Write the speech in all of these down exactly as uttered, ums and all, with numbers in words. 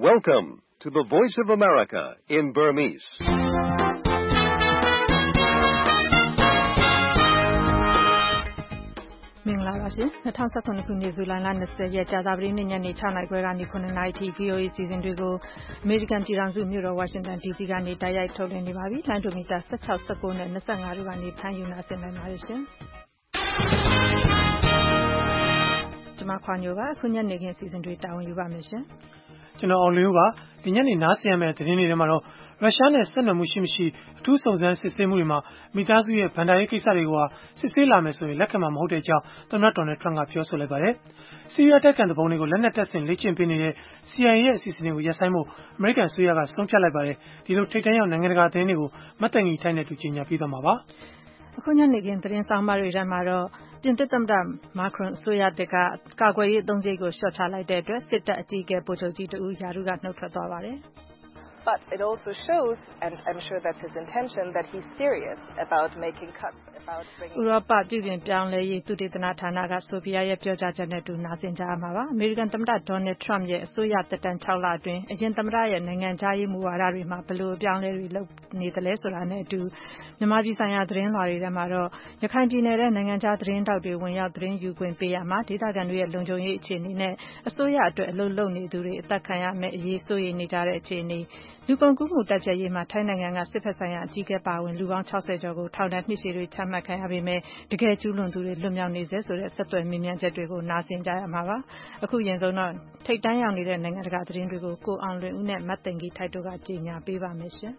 Welcome to the Voice of America in Burmese. ။မင်္ဂလာပါရှင်။၂၀၁၇ခုနှစ်ဇူလိုင်လ၂၀ရက်ကြာသပတေးနေ့ညနေ၆နာရီခွဲကနေ၇နာရီထိ V O A စီစဉ်တွေကိုအမေရိကန်ပြည်ထောင်စုမြို့တော်ဝါရှင်တန် D C ကနေတိုက်ရိုက်ထုတ်လွှင့်နေပါပြီ။လိုင်းဒိုမီတာ၁၆ ၁၉နဲ့၂၅တို့ကနေဖမ်းယူနာဆင်နိုင်ပါတယ်ရှင်။ကျွန်မခွာညိုပါအခုညနေခင်းစီစဉ်တွေတာဝန်ယူပါမယ်ရှင်။ကျွန်တော်အောင်လင်းဦးပါဒီညနေနားဆင်ရမယ့်သတင်းတွေထဲမှာတော့ရုရှားနဲ့ဆက်နွယ်မှုရှိမရှိအထူးစုံစမ်းစစ်ဆေးမှုတွေမှာမိသားစုရဲ့ဗန်ဒါရေးကိစ္စတွေကိုစစ်ဆေးလာမယ်ဆိုရင်လက်ခံမှာမဟုတ်တဲ့အကြောင်းသမ္မတဒေါ်နယ်ထရန့်ကပြောဆိုလိုက်ပါတယ်။ဆီးရီးယားတိုက်ခိုက်တဲ့ပုံတွေကိုလက်နက်တပ်ဆင်လေ့ကျင့်ပေးနေတဲ့ C I A ရဲ့အစီအစဉ်တွေကိုရပ်ဆိုင်းဖို့အမေရိကန်အစိုးရကဆုံးဖြတ်လိုက်ပါတယ်။ဒီလိုထိပ်တန်းရောက်နိုင်ငံတကာသတင်းတွေကိုမတ်တန်ကြီးထိုင်းနဲ့တူကြီးညာပြီးသွားမှာပါ။အခုညနေခင်းသတင်းဆောင်မတွေထဲမှာတော့ပြင်သစ်သမ္မတမာခရွန်အစိုးရတပ်ကကာကွယ်ရေးအသုံးစရိတ်ကိုလျှော့ချလိုက်တဲ့အတွက်စစ်တပ်အကြီးအကဲဗိုလ်ချုပ်ကြီးတဦးရာထူးကနှုတ်ထွက်သွားပါတယ်။ But it also shows, and I'm sure that's his intention, that he's serious about making cuts, about bringing... ဥရောပပြည်ပြင်ပြောင်းလဲရေးသုတေသနဌာနကဆိုဖီယာရဲ့ပြောကြားချက်နဲ့တူနာဆင်ကြရမှာပါ။အမေရိကန်သမ္မတဒေါ်နယ်ထရန့်ရဲ့အစိုးရသက်တမ်း၆လအတွင်းအရင်သမ္မတရဲ့နိုင်ငံခြားရေးမူဝါဒတွေမှာဘယ်လိုအပြောင်းလဲတွေလုပ်နေသလဲဆိုတာနဲ့အတူမြန်မာပြည်ဆိုင်ရာသတင်းလွှာတွေထဲမှာတော့ရခိုင်ပြည်နယ်ရဲ့နိုင်ငံခြားသတင်းတောက်တွေဝင်ရောက်သတင်းယူခွင့်ပေးရမှာဒေသခံတွေရဲ့လုံခြုံရေးအခြေအနေနဲ့အစိုးရအတွက်အလုပ်လုပ်နေသူတွေအသက်ခံရမယ့်အရေးစိုးရိမ်နေကြတဲ့အခြေအနေလူကုန်ကူးမှုတပ်ဖြတ်ရေးမှာထိုင်းနိုင်ငံကစစ်ဖက်ဆိုင်ရာအကြီးအကဲပါဝင်လူပေါင်း၆၀ကျော်ကိုထောင်ဒဏ်နှစ်ရှည်တွေချမှတ်ခံရပေမဲ့တကယ်ကျူးလွန်သူတွေလွတ်မြောက်နေစေဆိုတဲ့ဆက်သွယ်မြင်မြန်ချက်တွေကိုနားဆင်ကြရမှာပါအခုရင်ဆုံးတော့ထိပ်တန်းရောက်နေတဲ့နိုင်ငံတကာသတင်းတွေကိုကိုအောင်လွင်ဦးနဲ့မတ်သိန်ကြီးထိုက်တို့ကကြေညာပေးပါမယ်ရှင်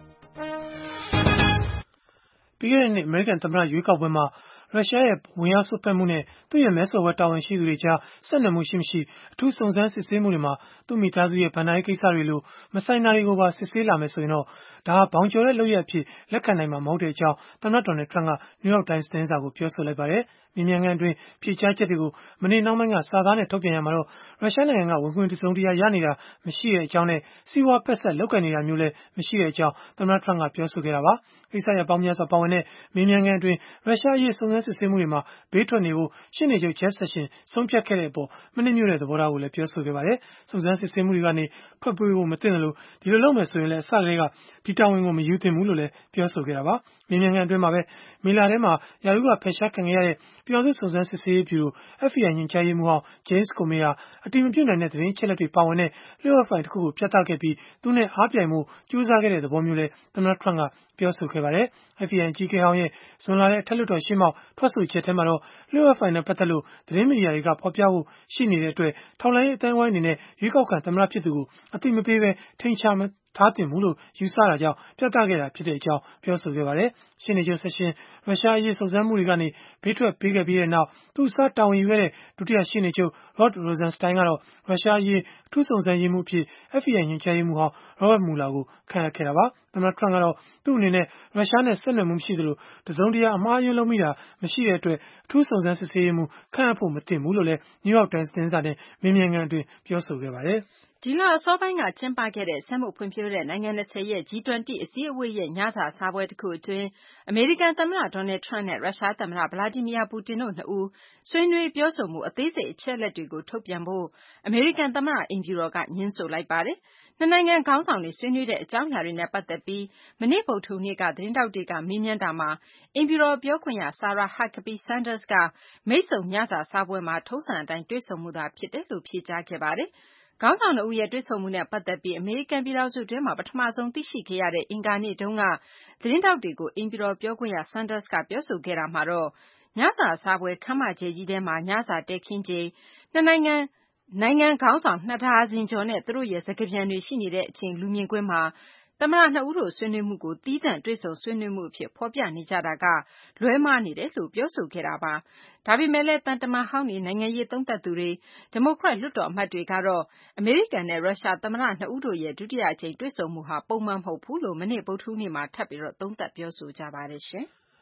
ပြီးခဲ့တဲ့နှစ်အမေရိကန်သမ္မတရွေးကောက်ပွဲမှာရုရှားရဲ့ဝင်ရောက်စွက်ဖက်မှုနဲ့သူ့ရဲ့မဲဆော်ဝဲတာဝန်ရှိသူတွေကြားဆက်နွယ်မှုရှိမရှိအထူးစုံစမ်းစစ်ဆေးမှုတွေမှာသူ့မိသားစုရဲ့ဗန်ဒါရေးကိစ္စတွေလိုမဆိုင်တာတွေကိုပါစစ်ဆေးလာမယ်ဆိုရင်တော့ဒါဟာဘောင်ကျော်တဲ့လုပ်ရအဖြစ်လက်ခံနိုင်မှာမဟုတ်တဲ့အကြောင်းသမ္မတဒေါ်နယ်ထရန့်က New York Times သတင်းစာကိုပြောဆိုလိုက်ပါတယ်။မြင်မြန်ကန်အတွင်းဖြေကြားချက်တွေကိုမနေ့နှောင်းပိုင်းကစာသားနဲ့ထုတ်ပြန်ရမှာတော့ရုရှားနိုင်ငံကဝင်ခွင့်တစုံတရာရနေတာမရှိတဲ့အကြောင်းနဲ့စီးပွားဖက်ဆက်လုပ်ကိုင်နေတာမျိုးလည်းမရှိတဲ့အကြောင်းသမ္မတထရန့်ကပြောဆိုခဲ့တာပါ။ကိစ္စရပ်ပေါင်းများစွာပါဝင်တဲ့မြင်မြန်ကန်အတွင်းရုရှားအရေးစုံစမ်းစစ်ဆေးမှုတွေမှာဘေးထွက်နေဖို့ရှေ့နေချုပ် Jeff Sessions ဆုံးဖြတ်ခဲ့တဲ့အပေါ်မနှိမ့်ညွတ်တဲ့သဘောထားကိုလည်းပြောဆိုခဲ့ပါတယ်။စုံစမ်းစစ်ဆေးမှုတွေကနေထွက်ပြေးဖို့မသင့်တယ်လို့ဒီလိုလုပ်မယ်ဆိုရင်လည်းအစကတည်းကဒီတာဝန်ကိုမယူသင့်ဘူးလို့လည်းပြောဆိုခဲ့တာပါ။မြင်မြန်ကန်အတွင်းမှာပဲမေလထဲမှာရာထူးကဖယ်ရှားခံခဲ့ရတဲ့ပြည်ထောင်စုစုံစမ်းစစ်ဆေးရေးဗျူရို F B I ညွှန်ကြားရေးမှူးဟောင်း James Comey ဟာအတည်မပြုနိုင်တဲ့သတင်းအချက်အလက်တွေပါဝင်တဲ့လျှို့ဝှက်ဖိုင်တစ်ခုကိုပြသခဲ့ပြီးသူနဲ့အားပြိုင်မှုကြိုးစားခဲ့တဲ့သဘောမျိုးလည်းသမ္မတထရန့်ကပြောဆိုခဲ့ပါတယ်။ F B I အကြီးအကဲဟောင်းရဲ့ဇွန်လထဲအထက်လွှတ်တော်ရှေ့မှောက်ထွက်ဆိုချက်ထဲမှာတော့လျှို့ဝှက်ဖိုင်နဲ့ပတ်သက်လို့သတင်းမီဒီယာတွေကဖော်ပြဖို့ရှိနေတဲ့အတွက်ထောက်လှမ်းရေးအတိုင်းအဝိုင်းအနေနဲ့ရွေးကောက်ခံသမ္မတဖြစ်သူကိုအသိမပေးဘဲထိန်ချမထားတင်ဘူးလို့ယူဆတာကြောင့်ပြသခဲ့တာဖြစ်တဲ့အကြောင်းပြောဆိုခဲ့ပါတယ်။ရှင်းနေချုပ်ဆက်ရှင်ရုရှားအရေးစုံစမ်းမှုတွေကနေဘေးထွက်ပေးခဲ့ပြီးနောက်သူအစားတာဝန်ယူခဲ့တဲ့ဒုတိယရှင်းနေချုပ် Rod Rosenstein ကတော့ရုရှားအရေးအထူးစုံစမ်းရေးမှူးအဖြစ် F B I ညွှန်ကြားရေးမှူးဟောင်း Robert Mueller ကိုခန့်အပ်ခဲ့တာပါ။သမ္မတထရန့်ကတော့သူ့အနေနဲ့ရုရှားနဲ့ဆက်နွယ်မှုမရှိသလိုတစုံတရာအမှားအယွင်းလုပ်မိတာမရှိတဲ့အတွက်အထူးစုံစမ်းစစ်ဆေးရေးမှူးခန့်အပ်ဖို့မသင့်ဘူးလို့လည်း New York Times သတင်းစာနဲ့မြင်မြန်ကန်အတွင်းပြောဆိုခဲ့ပါတယ်။ဒီလအစောပိုင်းကကျင်းပခဲ့တဲ့စက်မှုဖွံ့ဖြိုးတဲ့နိုင်ငံ၂၀ရဲ့ G ၂၀ အစည်းအဝေးရဲ့ညစာစားပွဲတခုအတွင်းအမေရိကန်သမ္မတဒေါ်နယ်ထရန့်နဲ့ရုရှားသမ္မတဗလာဒီမီယာပူတင်တို့နှစ်ဦးဆွေးနွေးပြောဆိုမှုအသေးစိတ်အချက်အလက်တွေကိုထုတ်ပြန်ဖို့အမေရိကန်သမ္မတအိမ်ဖြူတော်ကငြင်းဆိုလိုက်ပါတယ်။နှစ်နိုင်ငံခေါင်းဆောင်တွေဆွေးနွေးတဲ့အကြောင်းအရာတွေနဲ့ပတ်သက်ပြီးမနေ့ဗုဒ္ဓဟူးနေ့ကသတင်းထောက်တွေကမေးမြန်းတာမှာအိမ်ဖြူတော်ပြောခွင့်ရ Sarah Huckabee Sanders ကမိတ်ဆုံညစာစားပွဲမှာထုံးစံအတိုင်းတွေ့ဆုံမှုသာဖြစ်တယ်လို့ဖြေကြားခဲ့ပါတယ်။ခေါင်းဆောင်နှစ်ဦးရဲ့တွေ့ဆုံမှုနဲ့ပတ်သက်ပြီးအမေရိကန်ပြည်ထောင်စုတွင်းမှာပထမဆုံးသိရှိခဲ့ရတဲ့အင်္ဂါနေ့တုန်းကသတင်းထောက်တွေကိုအိမ်ဖြူတော်ပြောခွင့်ရ Sanders ကပြောဆိုခဲ့တာမှာတော့ညစာစားပွဲခန်းမကျယ်ကြီးထဲမှာညစာတည်းခင်းချိန်နှစ်နိုင်ငံနိုင်ငံခေါင်းဆောင်နှစ်ဒါဇင်ကျော်နဲ့သူတို့ရဲ့စကားပြန်တွေရှိနေတဲ့အချိန်လူမြင်ကွင်းမှာသမ္မတနှစ်ဦးတို့ဆွေးနွေးမှုကိုသီးသန့်တွေ့ဆုံဆွေးနွေးမှုအဖြစ်ဖော်ပြနေကြတာကလွဲမှားနေတယ်လို့ပြောဆိုခဲ့တာပါ။ဒါပေမဲ့လည်းသံတမန်ဟောင်းတွေနိုင်ငံရေးသုံးသပ်သူတွေဒီမိုကရက်လွှတ်တော်အမတ်တွေကတော့အမေရိကန်နဲ့ရုရှားသမ္မတနှစ်ဦးတို့ရဲ့ဒုတိယအကြိမ်တွေ့ဆုံမှုဟာပုံမှန်မဟုတ်ဘူးလို့မနေ့ဗုဒ္ဓဟူးနေ့မှာထပ်ပြီးတော့သုံးသပ်ပြောဆိုကြပါတယ်ရှင်။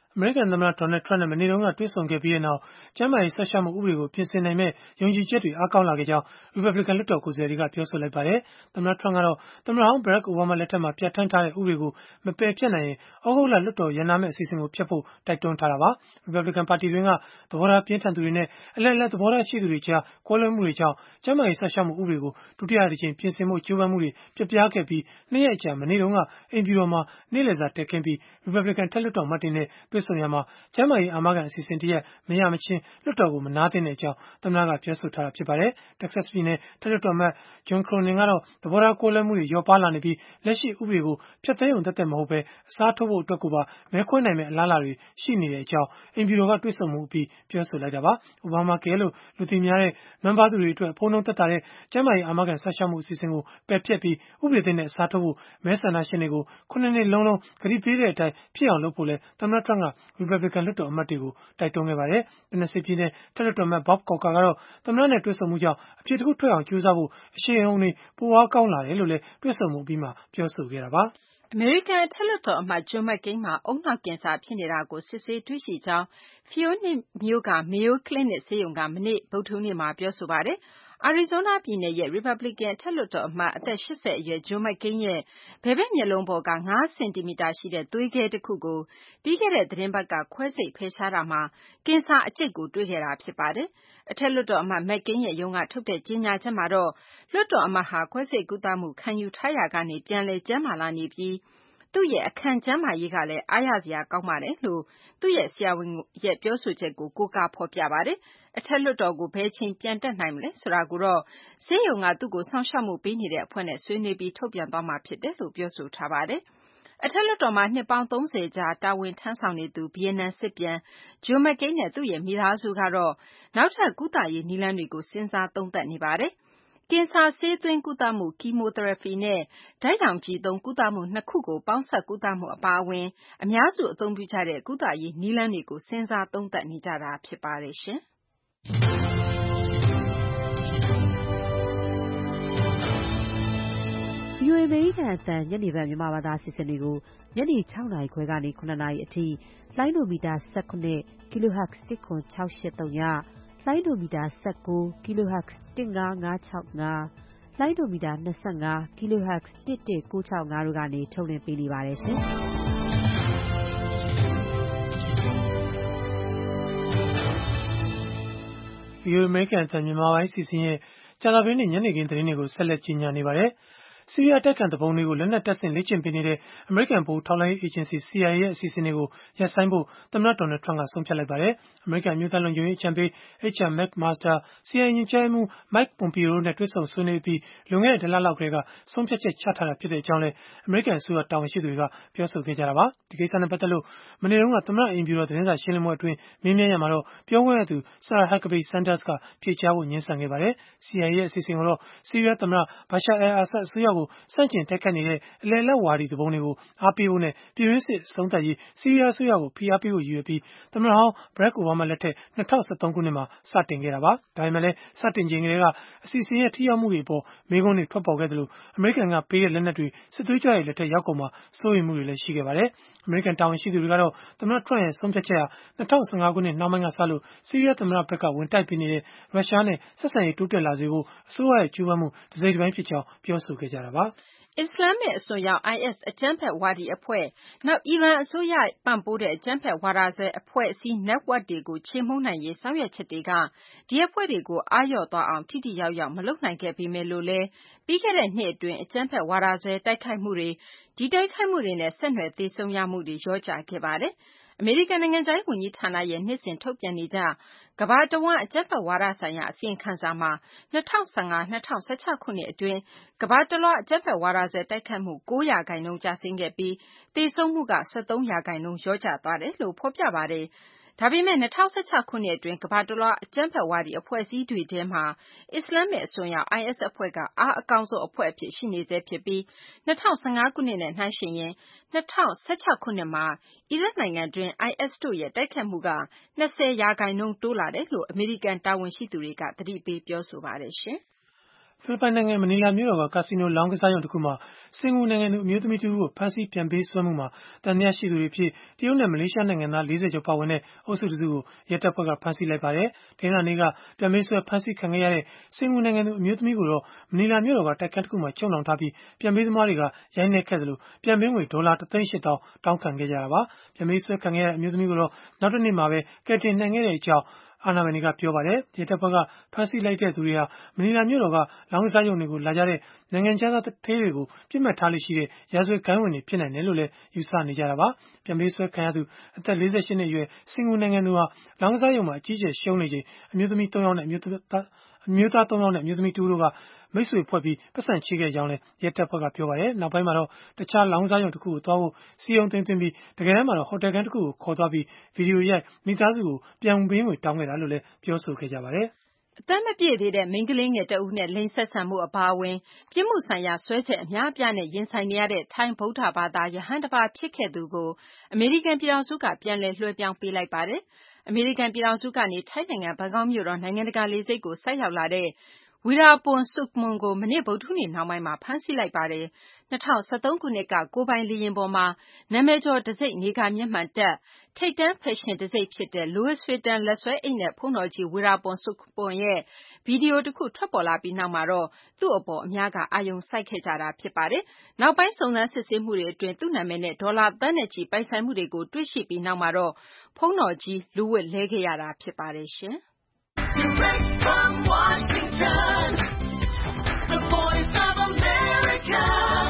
အမေရိကန်သမ္မတ Donald Trump နဲ့ မနေ့တုန်းက တွေ့ဆုံခဲ့ပြီးနောက် ကျန်းမာရေးစောင့်ရှောက်မှုဥပဒေကို ပြင်ဆင်နိုင်မယ့် ယုံကြည်ချက်တွေ အားကောင်းလာခဲ့ကြောင်း ရီပတ်ဘလစ်ကန် လွှတ်တော်ကိုယ်စားလှယ်တွေက ပြောဆိုလိုက်ပါတယ်။ သမ္မတ Trump ကတော့ သမ္မတဟောင်း Barack Obama လက်ထက်မှာ ပြဌာန်းထားတဲ့ ဥပဒေကို မပယ်ဖျက်နိုင်ရင် သြဂုတ်လ လွှတ်တော်ရပ်နားမယ့် အစီအစဉ်ကိုဖျက်ဖို့ တိုက်တွန်းထားတာပါ။ ရီပတ်ဘလစ်ကန် ပါတီတွင်းက သဘောထားပြင်းထန်သူတွေနဲ့ အလယ်အလတ် သဘောထားရှိသူတွေကြား ကွဲလွဲမှုတွေကြောင့် ကျန်းမာရေးစောင့်ရှောက်မှု ဥပဒေကို ဒုတိယတကြိမ် ပြင်ဆင်ဖို့ ကြိုးပမ်းမှုတွေ ပျက်ပြားခဲ့ပြီး ၂ ရက်အကြာ မနေ့တုန်းက အိမ်ဖြူတော်မှာ နေ့လည်စာတည်ခင်းပြီး ရီပတ်ဘလစ်ကန် အထက်လွှတ်တော်အမတ်တွေနဲ့ တွေ့ဆုံရာမှာ ကျန်းမာရေးအာမခံ အစီအစဉ်တရပ် မရမချင်း လွှတ်တော်ကို မနားသင့်ကြောင်း သမ္မတက ပြောဆိုထားတာ ဖြစ်ပါတယ်။ Texas ပြည်နယ် အထက်လွှတ်တော်အမတ် John Cornyn ကတော့ သဘောထားကွဲလွဲမှုတွေ လျော့ပါးလာနေပြီး လက်ရှိဥပဒေကို ဖျက်သိမ်းရုံသက်သက် မဟုတ်ဘဲ အစားထိုးဖို့ အတွက်ကိုပါ မဲခွဲနိုင်မယ့် အလားအလာတွေ ရှိနေကြောင်း အိမ်ဖြူတော်က တွေ့ဆုံမှုအပြီး ပြောဆိုလိုက်တာပါ။ Obamacare လို့ လူသိများတဲ့ နွမ်းပါးသူတွေအတွက် အဖိုးနှုန်းသက်သာတဲ့ ကျန်းမာရေး အာမခံစောင့်ရှောက်မှု အစီအစဉ်ကို ပယ်ဖျက်ပြီး ဥပဒေသစ်နဲ့ အစားထိုးဖို့ မဲဆန္ဒရှင်တွေကို ၇ နှစ်လုံးလုံး ကတိပေးတဲ့အတိုင်း ဖြစ်အောင်လုပ်ဖို့လည်း သမ္မတ Trump က ရီပတ်ဘလစ်ကန် လွှတ်တော်အမတ်တွေကို တိုက်တွန်းခဲ့ပါတယ်။ Tennessee ပြည်နယ် အထက်လွှတ်တော်အမတ် Bob Corker ကတော့ သမ္မတနဲ့ တွေ့ဆုံမှုကြောင့် အဖြေတခုထွက်အောင် ကြိုးစားဖို့ အရှိန်အဟုန်တွေ ပိုအားကောင်းလာတယ်လို့လည်း တွေ့ဆုံမှုအပြီးမှာ ပြောဆိုခဲ့တာပါ။အမေရိကန် အထက်လွှတ်တော်အမတ် John McCain မှာ ဦးနှောက်ကင်ဆာ ဖြစ်နေတာကို စစ်ဆေးတွေ့ရှိကြောင်း Phoenix မြို့က Mayo Clinic ဆေးရုံက မနေ့ ဗုဒ္ဓဟူးနေ့မှာ ပြောဆိုပါတယ်။ အာရီဇိုးနားပြည်နယ်ရဲ့ ရီပတ်ဘလစ်ကန် အထက်လွှတ်တော်အမတ် အသက် ၈၀ အရွယ် John McCain ရဲ့ ဘယ်ဘက်မျက်လုံးပေါ်က ၅ စင်တီမီတာရှိတဲ့ သွေးခဲတခုကို ပြီးခဲ့တဲ့ သီတင်းပတ်က ခွဲစိတ်ဖယ်ရှားရာမှာ ကင်ဆာအကျိတ်ကို တွေ့ခဲ့တာ ဖြစ်ပါတယ်။ အထက်လွှတ်တော်အမတ် McCain ရဲ့ ရုံးက ထုတ်တဲ့ ကြေညာချက်မှာတော့ လွှတ်တော်အမတ်ဟာ ခွဲစိတ်ကုသမှု ခံယူထားရာကနေ ပြန်လည် ကျန်းမာလာနေပြီး သူ့ရဲ့ အခံကျန်းမာရေးကလည်း အားရစရာ ကောင်းပါတယ်လို့ သူ့ရဲ့ ဆရာဝန်ရဲ့ ပြောဆိုချက်ကို ကိုးကားဖော်ပြပါတယ်။ အထက်လွှတ်တော်ကို ဘယ်အချိန် ပြန်တက်နိုင်မလဲ ဆိုတာကိုတော့ ဆေးရုံက သူ့ကို စောင့်ရှောက်မှုပေးနေတဲ့ အဖွဲ့နဲ့ ဆွေးနွေးပြီး ထုတ်ပြန်သွားမှာ ဖြစ်တယ်လို့ ပြောဆိုထားပါတယ်။ အထက်လွှတ်တော်မှာ နှစ်ပေါင်း ၃၀ ကြာ တာဝန်ထမ်းဆောင်နေသူ ဗီယက်နမ်စစ်ပြန် John McCain နဲ့ သူ့ရဲ့ မိသားစုကတော့ နောက်ထပ် ကုသရေး နည်းလမ်းတွေကို စဉ်းစားသုံးသပ်နေပါတယ်။ ကင်ဆာဆေးသွင်းကုသမှု Chemotherapy နဲ့ ဓာတ်ရောင်ခြည်သုံး ကုသမှု နှစ်ခုကို ပေါင်းစပ်ကုသမှု အပါအဝင် အများစု အသုံးပြုကြတဲ့ ကုသရေး နည်းလမ်းတွေကို စဉ်းစားသုံးသပ်နေကြတာ ဖြစ်ပါတယ်။ဗွီအိုအေ အမေရိကန်အသံ ညနေပိုင်း မြန်မာဘာသာ အစီအစဉ်တွေကို ညနေ ၆ နာရီခွဲကနေ ၇ နာရီအထိ လိုင်းဒိုမီတာ ၁၇ Kilohertz ၁၇၆၈ ည၊ လိုင်းဒိုမီတာ ၁၉ Kilohertz ၁၅၅၆၅၊ လိုင်းဒိုမီတာ ၂၅ Kilohertz ၁၁၉၆၅ တို့ကနေ ထုတ်လွှင့်ပေးနေပါတယ်။ဗွီအိုအေ အမေရိကန်အသံ မြန်မာပိုင်းအစီအစဉ်ရဲ့ ကြာသပတေးနေ့ ညနေခင်း သတင်းတွေကို ဆက်လက် ကြေညာနေပါတယ်။ ဆီးရီးယား အတိုက်အခံ သူပုန်တွေကို လက်နက်တပ်ဆင် လေ့ကျင့်ပေးနေတဲ့ အမေရိကန် ဗဟိုထောက်လှမ်းရေး အေဂျင်စီ စီအိုင်အေ ရဲ့ အစီအစဉ်တွေကို ရပ်ဆိုင်းဖို့ သမ္မတ Donald Trump က ဆုံးဖြတ်လိုက်ပါတယ်။ အမေရိကန် အမျိုးသားလုံခြုံရေး အကြံပေး H R McMaster စီအိုင်အေ ညွှန်ကြားရေးမှူး Mike Pompeo တို့နဲ့ တွေ့ဆုံဆွေးနွေးအပြီး လွန်ခဲ့တဲ့ တလလောက်ကတည်းက ဆုံးဖြတ်ချက် ချထားတာဖြစ်ကြောင်းလည်း အမေရိကန်အစိုးရ တာဝန်ရှိသူတွေက ပြောဆိုခဲ့ကြတာပါ။ ဒီကိစ္စနဲ့ ပတ်သက်လို့ မနေ့တုန်းက သမ္မတအိမ်ဖြူတော် သတင်းစာရှင်းလင်းပွဲအတွင်း မေးမြန်းရာမှာတော့ ပြောခွင့်ရသူ Sarah Huckabee Sanders က ဖြေကြားဖို့ ငြင်းဆန်ခဲ့ပါတယ်။ စီအိုင်အေရဲ့ အစီအစဉ်ကိုတော့ ဆီးရီးယားသမ္မတ Bashar al-Assad အစိုးရကို ဆန့်ကျင်တိုက်ခိုက်နေတဲ့ အလယ်အလတ်ဝါဒီ သူပုန်တွေကို အားပေးဖို့နဲ့ ပြည်တွင်းစစ် အဆုံးသတ်ရေး ဆီးရီးယားအစိုးရကို ဖိအားပေးဖို့ ရည်ရွယ်ပြီး သမ္မတဟောင်း Barack Obama လက်ထက် ၂၀၁၃ ခုနှစ်မှာ စတင်ခဲ့တာပါ။ ဒါပေမဲ့လည်း စတင်ချိန်ကတည်းက အစီအစဉ်ရဲ့ ထိရောက်မှုတွေအပေါ် မေးခွန်းတွေ ထွက်ပေါ်ခဲ့သလို အမေရိကန်ကပေးတဲ့ လက်နက်တွေ စစ်သွေးကြွတွေလက်ထဲ ရောက်ကုန်မှာ စိုးရိမ်မှုတွေလည်း ရှိခဲ့ပါတယ်။ အမေရိကန် တာဝန်ရှိသူတွေကတော့ သမ္မတ Trump ရဲ့ ဆုံးဖြတ်ချက်ဟာ ၂၀၁၅ ခုနှစ် နှောင်းပိုင်းကစလို့ ဆီးရီးယားသမ္မတဘက်က ဝင်တိုက်ပေးနေတဲ့ ရုရှားနဲ့ ဆက်ဆံရေး တိုးတက်လာစေဖို့ အစိုးရရဲ့ ကြိုးပမ်းမှု တစိတ်တပိုင်းဖြစ်ကြောင်း ပြောဆိုခဲ့ကြတာပါ။အစ္စလာမ္မစ် အစွန်းရောက် အိုင်အက်စ် အကြမ်းဖက်ဝါဒီအဖွဲ့၊ နောက် အီရန်အစိုးရ ပံ့ပိုးတဲ့ အကြမ်းဖက်ဝါဒစွဲ အဖွဲ့အစည်း Network တွေကို ချေမှုန်းနိုင်ရေး ဆောင်ရွက်ချက်တွေက ဒီအဖွဲ့တွေကို အားလျော့သွားအောင် ထိထိရောက်ရောက် မလုပ်နိုင်ခဲ့ပေမဲ့လို့လည်း ပြီးခဲ့တဲ့နှစ်အတွင်း အကြမ်းဖက်ဝါဒစွဲ တိုက်ခိုက်မှုတွေ၊ ဒီတိုက်ခိုက်မှုတွေနဲ့ ဆက်နွယ် သေဆုံးရမှုတွေ လျော့ကျခဲ့ပါတယ်။ အမေရိကန် နိုင်ငံခြားရေး ဝန်ကြီးဌာနရဲ့ နှစ်စဉ် ထုတ်ပြန်နေကျ ကမ္ဘာတဝန်း အကြမ်းဖက်ဝါဒဆိုင်ရာ အစီရင်ခံစာမှာ ၂၀၁၅-၂၀၁၆ ခုနှစ် အတွင်း ကမ္ဘာတလွှား အကြမ်းဖက်ဝါဒစွဲ တိုက်ခိုက်မှု ၉ ရာခိုင်နှုန်း ကျဆင်းခဲ့ပြီး သေဆုံးမှုက ၁၃ ရာခိုင်နှုန်း လျော့ကျသွားတယ်လို့ ဖော်ပြပါတယ်။ ဒါပေမဲ့ ၂၀၁၆ ခုနှစ် အတွင်း ကမ္ဘာတလွှား အကြမ်းဖက်ဝါဒီ အဖွဲ့အစည်းတွေထဲမှာ အစ္စလာမ္မစ် အစွန်းရောက် အိုင်အက်စ် အဖွဲ့က အားအကောင်းဆုံး အဖွဲ့အဖြစ် ရှိနေဆဲ ဖြစ်ပြီး ၂၀၁၅ ခုနှစ်နဲ့ နှိုင်းယှဉ်ရင် ၂၀၁၆ ခုနှစ်မှာ အီရတ်နိုင်ငံတွင်း အိုင်အက်စ်တို့ရဲ့ တိုက်ခိုက်မှုက ၂၀ ရာခိုင်နှုန်း တိုးလာတယ်လို့ အမေရိကန် တာဝန်ရှိသူတွေက သတိပေး ပြောဆိုပါတယ်။ဖိလစ်ပိုင်နိုင်ငံမနီလာမြို့တော်က ကာစီနိုလောင်းကစားရုံတခုမှာစင်ကာပူနိုင်ငံသူအမျိုးသမီးတဦးကိုဖမ်းဆီးပြန်ပေးဆွဲမှုမှာသံသယရှိသူတွေအဖြစ်တရုတ်နဲ့မလေးရှားနိုင်ငံသား၄၀ကျော်ပါဝင်တဲ့အုပ်စုတစုကိုရဲတပ်ဖွဲ့ကဖမ်းဆီးလိုက်ပါတယ်။ဒေသနာနေ့ကပြန်ပေးဆွဲဖမ်းဆီးခံခဲ့ရတဲ့စင်ကာပူနိုင်ငံသူအမျိုးသမီးကိုတော့မနီလာမြို့တော်ကတိုက်ခန်းတခုမှာချုပ်နှောင်ထားပြီးပြန်ပေးသမားတွေကရိုက်နှက်ခဲ့သလိုပြန်ပေးငွေဒေါ်လာတသိန်းရှစ်သောင်းတောင်းခံခဲ့ကြတာပါ။ပြန်ပေးဆွဲခံခဲ့ရတဲ့အမျိုးသမီးကိုတော့နောက်တစ်နေ့မှာပဲကယ်တင်နိုင်ခဲ့တဲ့အကြောင်းအာဏာပိုင်တွေကပြောပါတယ်။ရဲတပ်ဖွဲ့ကဖမ်းဆီးလိုက်တဲ့သူတွေဟာမနီလာမြို့တော်ကလောင်းကစားရုံတွေကိုလာကြတဲ့နိုင်ငံခြားသားသေးတွေကိုပြစ်မှတ်ထားလို့ရှိတဲ့ရာဇဝတ်ဂိုဏ်းဝင်တွေဖြစ်နိုင်တယ်လို့လည်းယူဆနေကြတာပါ။ပြန်ပေးဆွဲခံရသူအသက်၄၈နှစ်အရွယ်စင်ကာပူနိုင်ငံသူဟာလောင်းကစားရုံမှာအကြီးအကျယ်ရှုံးနေချိန်အမျိုးသမီး၃ယောက်နဲ့အမျိုးသားအမျိုးသား၃ယောက်နဲ့အမျိုးသမီးတူတို့ကမိတ်ဆွေဖွဲ့ပြီးပတ်စံချေခဲ့ကြောင်းလည်းရဲတပ်ဖွဲ့ကပြောပါတယ်။နောက်ပိုင်းမှာတော့တခြားလောင်းစားရုံတစ်ခုကိုသွားဖို့စီယုံတင်သွင်းပြီးတကယ်တမ်းမှာတော့ဟိုတယ်ခန်းတစ်ခုကိုခေါ်သွားပြီးဗီဒီယိုရိုက်မိသားစုကိုပြန်ပေးငွေတောင်းခဲ့တာလို့လည်းပြောဆိုခဲ့ကြပါတယ်။အသက်မပြည့်သေးတဲ့မိန်းကလေးငယ်တဦးနဲ့လိင်ဆက်ဆံမှုအပါအဝင်ပြစ်မှုဆိုင်ရာစွဲချက်အများအပြားနဲ့ရင်ဆိုင်နေရတဲ့ထိုင်းဗုဒ္ဓဘာသာယဟန်တစ်ပါးဖြစ်ခဲ့သူကိုအမေရိကန်ပြည်ထောင်စုကပြန်လည်လွှဲပြောင်းပေးလိုက်ပါတယ်။အမေရိကန်ပြည်ထောင်စုကနေထိုင်းနိုင်ငံဘန်ကောက်မြို့တော်နိုင်ငံတကာလေဆိပ်ကိုဆိုက်ရောက်လာတဲ့ဝီရာပွန်ဆုခမွန်ကိုမနေ့ဗုဒ္ဓဟူးနေ့နှောင်းပိုင်းမှာဖမ်းဆီးလိုက်ပါတယ်။၂၀၁၃ခုနှစ်ကကိုယ်ပိုင်လေယာဉ်ပေါ်မှာနာမည်ကျော်တံဆိပ်နေကာမျက်မှန်တပ်ထိပ်တန်းဖက်ရှင်တံဆိပ်ဖြစ်တဲ့ Louis Vuitton လက်ဆွဲအိတ်နဲ့ဘုန်းတော်ကြီးဝီရာပွန်ဆုခမွန်ရဲ့ဗီဒီယိုတခုထွက်ပေါ်လာပြီးနောက်မှာတော့သူ့အပေါ်အများကအာရုံစိုက်ခဲ့ကြတာဖြစ်ပါတယ်။နောက်ပိုင်းစုံစမ်းစစ်ဆေးမှုတွေအတွင်းသူ့နာမည်နဲ့ဒေါ်လာသန်းနဲ့ချီပိုင်ဆိုင်မှုတွေကိုတွေ့ရှိပြီးနောက်မှာတော့ဘုန်းတော်ကြီးလူဝတ်လဲခဲ့ရတာဖြစ်ပါတယ်ရှင်။ Direct from Washington, the Voice of America,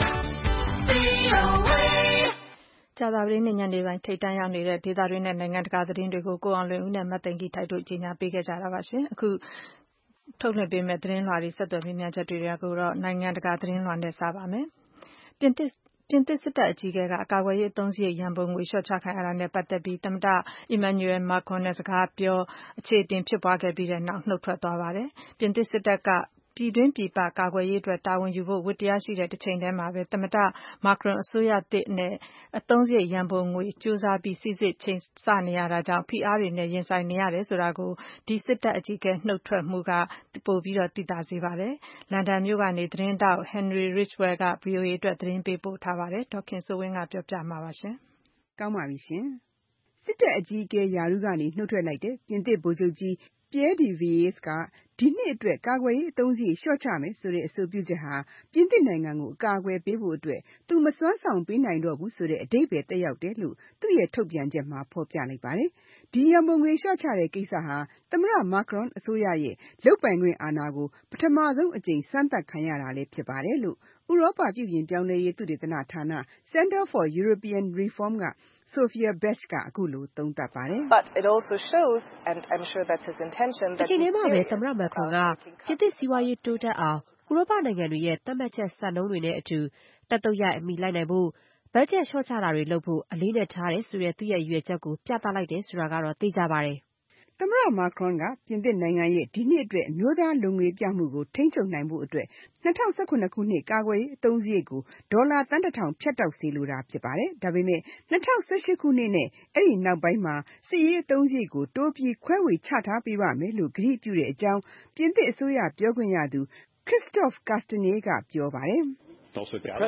ကြာသပတေးနေ့ညနေပိုင်းထိပ်တန်းရောက်နေတဲ့ဒေသတွင်းနဲ့နိုင်ငံတကာသတင်းတွေကိုကိုအောင်လွင်ဦးနဲ့မသိင်္ဂီထိုက်တို့ကြီးညာပေးခဲ့ကြတာပါရှင်။အခုထုတ်လွှင့်ပေးမယ့်သတင်းလွှာတွေဆက်သွယ်မေးမြန်းချက်တွေကိုတော့နိုင်ငံတကာသတင်းလွှာနဲ့စပါမယ်။ပြင်သစ်ပြင်သစ်စစ်တပ်အကြီးအကဲကအကာအကွယ်ရေးအသုံးစရိတ်ရန်ပုံငွေလျှော့ချခံရတာနဲ့ပတ်သက်ပြီးသမ္မတ Emmanuel Macron နဲ့စကားပြောအခြေအတင်ဖြစ်ပွားခဲ့ပြီးတဲ့နောက်နှုတ်ထွက်သွားပါတယ်။ပြင်သစ်စစ်တပ်ကပြည်တွင်းပြည်ပကာကွယ်ရေးအတွက်တာဝန်ယူဖို့ဝတ္တရားရှိတဲ့တစ်ချိန်တည်းမှာပဲသမ္မတ Macron အစိုးရသစ်နဲ့အသုံးစရိတ်ရန်ပုံငွေကြိုးစားပြီးစိစစ်ချိန်ဆနေရတာကြောင့်ဖိအားတွေနဲ့ရင်ဆိုင်နေရတယ်ဆိုတာကိုဒီစစ်တပ်အကြီးအကဲနှုတ်ထွက်မှုကပိုပြီးတော့သိသာစေပါတယ်။လန်ဒန်မြို့ကနေသတင်းတောက် Henry Ridgwell က ဗွီအိုအေ အတွက်သတင်းပေးပို့ထားပါတယ်။ဒေါ်ခင်စိုးဝင်းကပြောပြမှာပါရှင်။ကောင်းပါပြီရှင်။စစ်တပ်အကြီးအကဲယာရုကနေနှုတ်ထွက်လိုက်တဲ့ပြင်သစ်ဗိုလ်ချုပ်ကြီး Pierre de Villiers ကဒီနှစ်အတွက်ကာကွယ်ရေးအသုံးစရိတ်လျှော့ချမယ်ဆိုတဲ့အဆိုပြုချက်ဟာပြင်သစ်နိုင်ငံကိုအကာအကွယ်ပေးဖို့အတွက်သူမစွမ်းဆောင်ပေးနိုင်တော့ဘူးဆိုတဲ့အဓိပ္ပာယ်သက်ရောက်တယ်လို့သူ့ရဲ့ထုတ်ပြန်ချက်မှာဖော်ပြလိုက်ပါတယ်။ဒီရန်ပုံငွေလျှော့ချတဲ့ကိစ္စဟာသမ္မတ Macron အစိုးရရဲ့လုပ်ပိုင်ခွင့်အာဏာကိုပထမဆုံးအကြိမ်စမ်းသပ်ခံရတာလည်းဖြစ်ပါတယ်လို့ဥရောပပြုပြင်ပြောင်းလဲရေးသုတေသနဌာန Center for European Reform ကSophia Bech ကအခုလိုသုံးသပ်ပါတယ်။ But it also shows, and I'm sure that's his intention, အချိန်ထဲမှာပဲသမ္မတ Macron ကပြင်သစ်စီးပွားရေးတိုးတက်အောင်ဥရောပနိုင်ငံတွေရဲ့သတ်မှတ်ချက်စံနှုန်းတွေနဲ့အတူတက်တုတ်ရိုက်အမိလိုက်နိုင်ဖို့ဘတ်ဂျက်လျှော့ချတာတွေလုပ်ဖို့အလေးနဲ့ထားတယ်ဆိုတဲ့သူ့ရဲ့ရည်ရွယ်ချက်ကိုပြသလိုက်တယ်ဆိုတာကတော့သိကြပါတယ်။သမ္မတ Macron ကပြင်သစ်နိုင်ငံရဲ့ဒီနှစ်အတွက်အမျိုးသားလုံငွေပြမှုကိုထိန်းချုပ်နိုင်ဖို့အတွက်၂၀၁၇ခုနှစ်ကာကွယ်ရေးအသုံးစရိတ်ကိုဒေါ်လာသန်းတစ်ထောင်ဖြတ်တောက်စေလိုတာဖြစ်ပါတယ်။ဒါပေမဲ့၂၀၁၈ခုနှစ်နဲ့အဲ့ဒီနောက်ပိုင်းမှာစစ်ရေးအသုံးစရိတ်ကိုတိုးပြီးခွဲဝေချထားပေးပါမယ်လို့ကတိပြုတဲ့အကြောင်းပြင်သစ်အစိုးရပြောခွင့်ရသူ Christophe Castaner ကပြောပါတယ်။၂၀၂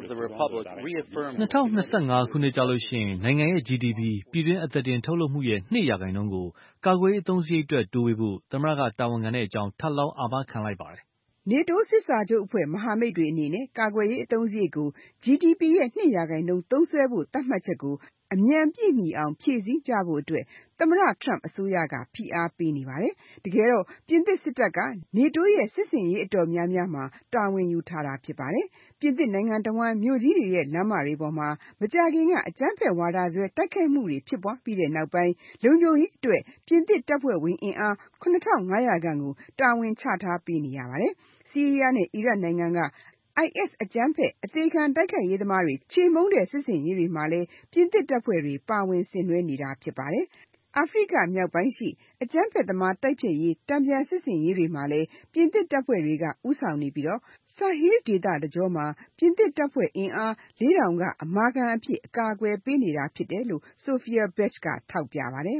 ၅ ခုနှစ်ကျလို့ရှိရင်နိုင်ငံရဲ့ ဂျီဒီပီ ပြည်တွင်းအသားတင်ထုတ်လုပ်မှုရဲ့၂ရာခိုင်နှုန်းကိုကာကွယ်ရေးအသုံးစရိတ်အတွက်တိုးပေးဖို့သမ္မတကတာဝန်ခံတဲ့အကြောင်းထပ်လောင်းအာမခံလိုက်ပါတယ်။ NATO စစ်စာချုပ်အဖွဲ့မဟာမိတ်တွေအနေနဲ့ကာကွယ်ရေးအသုံးစရိတ်ကို ဂျီဒီပီ ရဲ့၂ရာခိုင်နှုန်းသုံးစွဲဖို့သတ်မှတ်ချက်ကိုအမြန်ပြည့်မီအောင်ဖြည့်ဆည်းကြဖို့အတွက်သမ္မတ Trump အစိုးရကဖိအားပေးနေပါတယ်။တကယ်တော့ပြင်သစ်စစ်တပ်က NATO ရဲ့စစ်ဆင်ရေးအတော်များများမှာတာဝန်ယူထားတာဖြစ်ပါတယ်။ပြင်သစ်နိုင်ငံတဝှမ်းမြို့ကြီးတွေရဲ့လမ်းမတွေပေါ်မှာမကြာခင်ကအကြမ်းဖက်ဝါဒစွဲတိုက်ခိုက်မှုတွေဖြစ်ပွားပြီးတဲ့နောက်ပိုင်းလုံခြုံရေးအတွက်ပြင်သစ်တပ်ဖွဲ့ဝင်အင်အားခုနှစ်ထောင်ငါးရာခန့်ကိုတာဝန်ချထားပေးနေရပါတယ်။ဆီးရီးယားနဲ့အီရတ်နိုင်ငံကအိုင်အက်စ် အကြမ်းဖက်အသေခံတိုက်ခိုက်ရေးသမားတွေချေမှုန်းတဲ့စစ်ဆင်ရေးတွေမှာလည်းပြင်သစ်တပ်ဖွဲ့တွေပါဝင်ဆင်နွှဲနေတာဖြစ်ပါတယ်။အာဖရိကမြောက်ပိုင်းရှိအကြမ်းဖက်သမားတိုက်ဖျက်ရေးတန်ပြန်စစ်ဆင်ရေးတွေမှာလည်းပြင်သစ်တပ်ဖွဲ့တွေကဦးဆောင်နေပြီးတော့ Sahel ဒေသတကြောမှာပြင်သစ်တပ်ဖွဲ့အင်အားလေးထောင်ကအမာခံအဖြစ်အကာအကွယ်ပေးနေတာဖြစ်တယ်လို့ Sophia Bech ကထောက်ပြပါတယ်။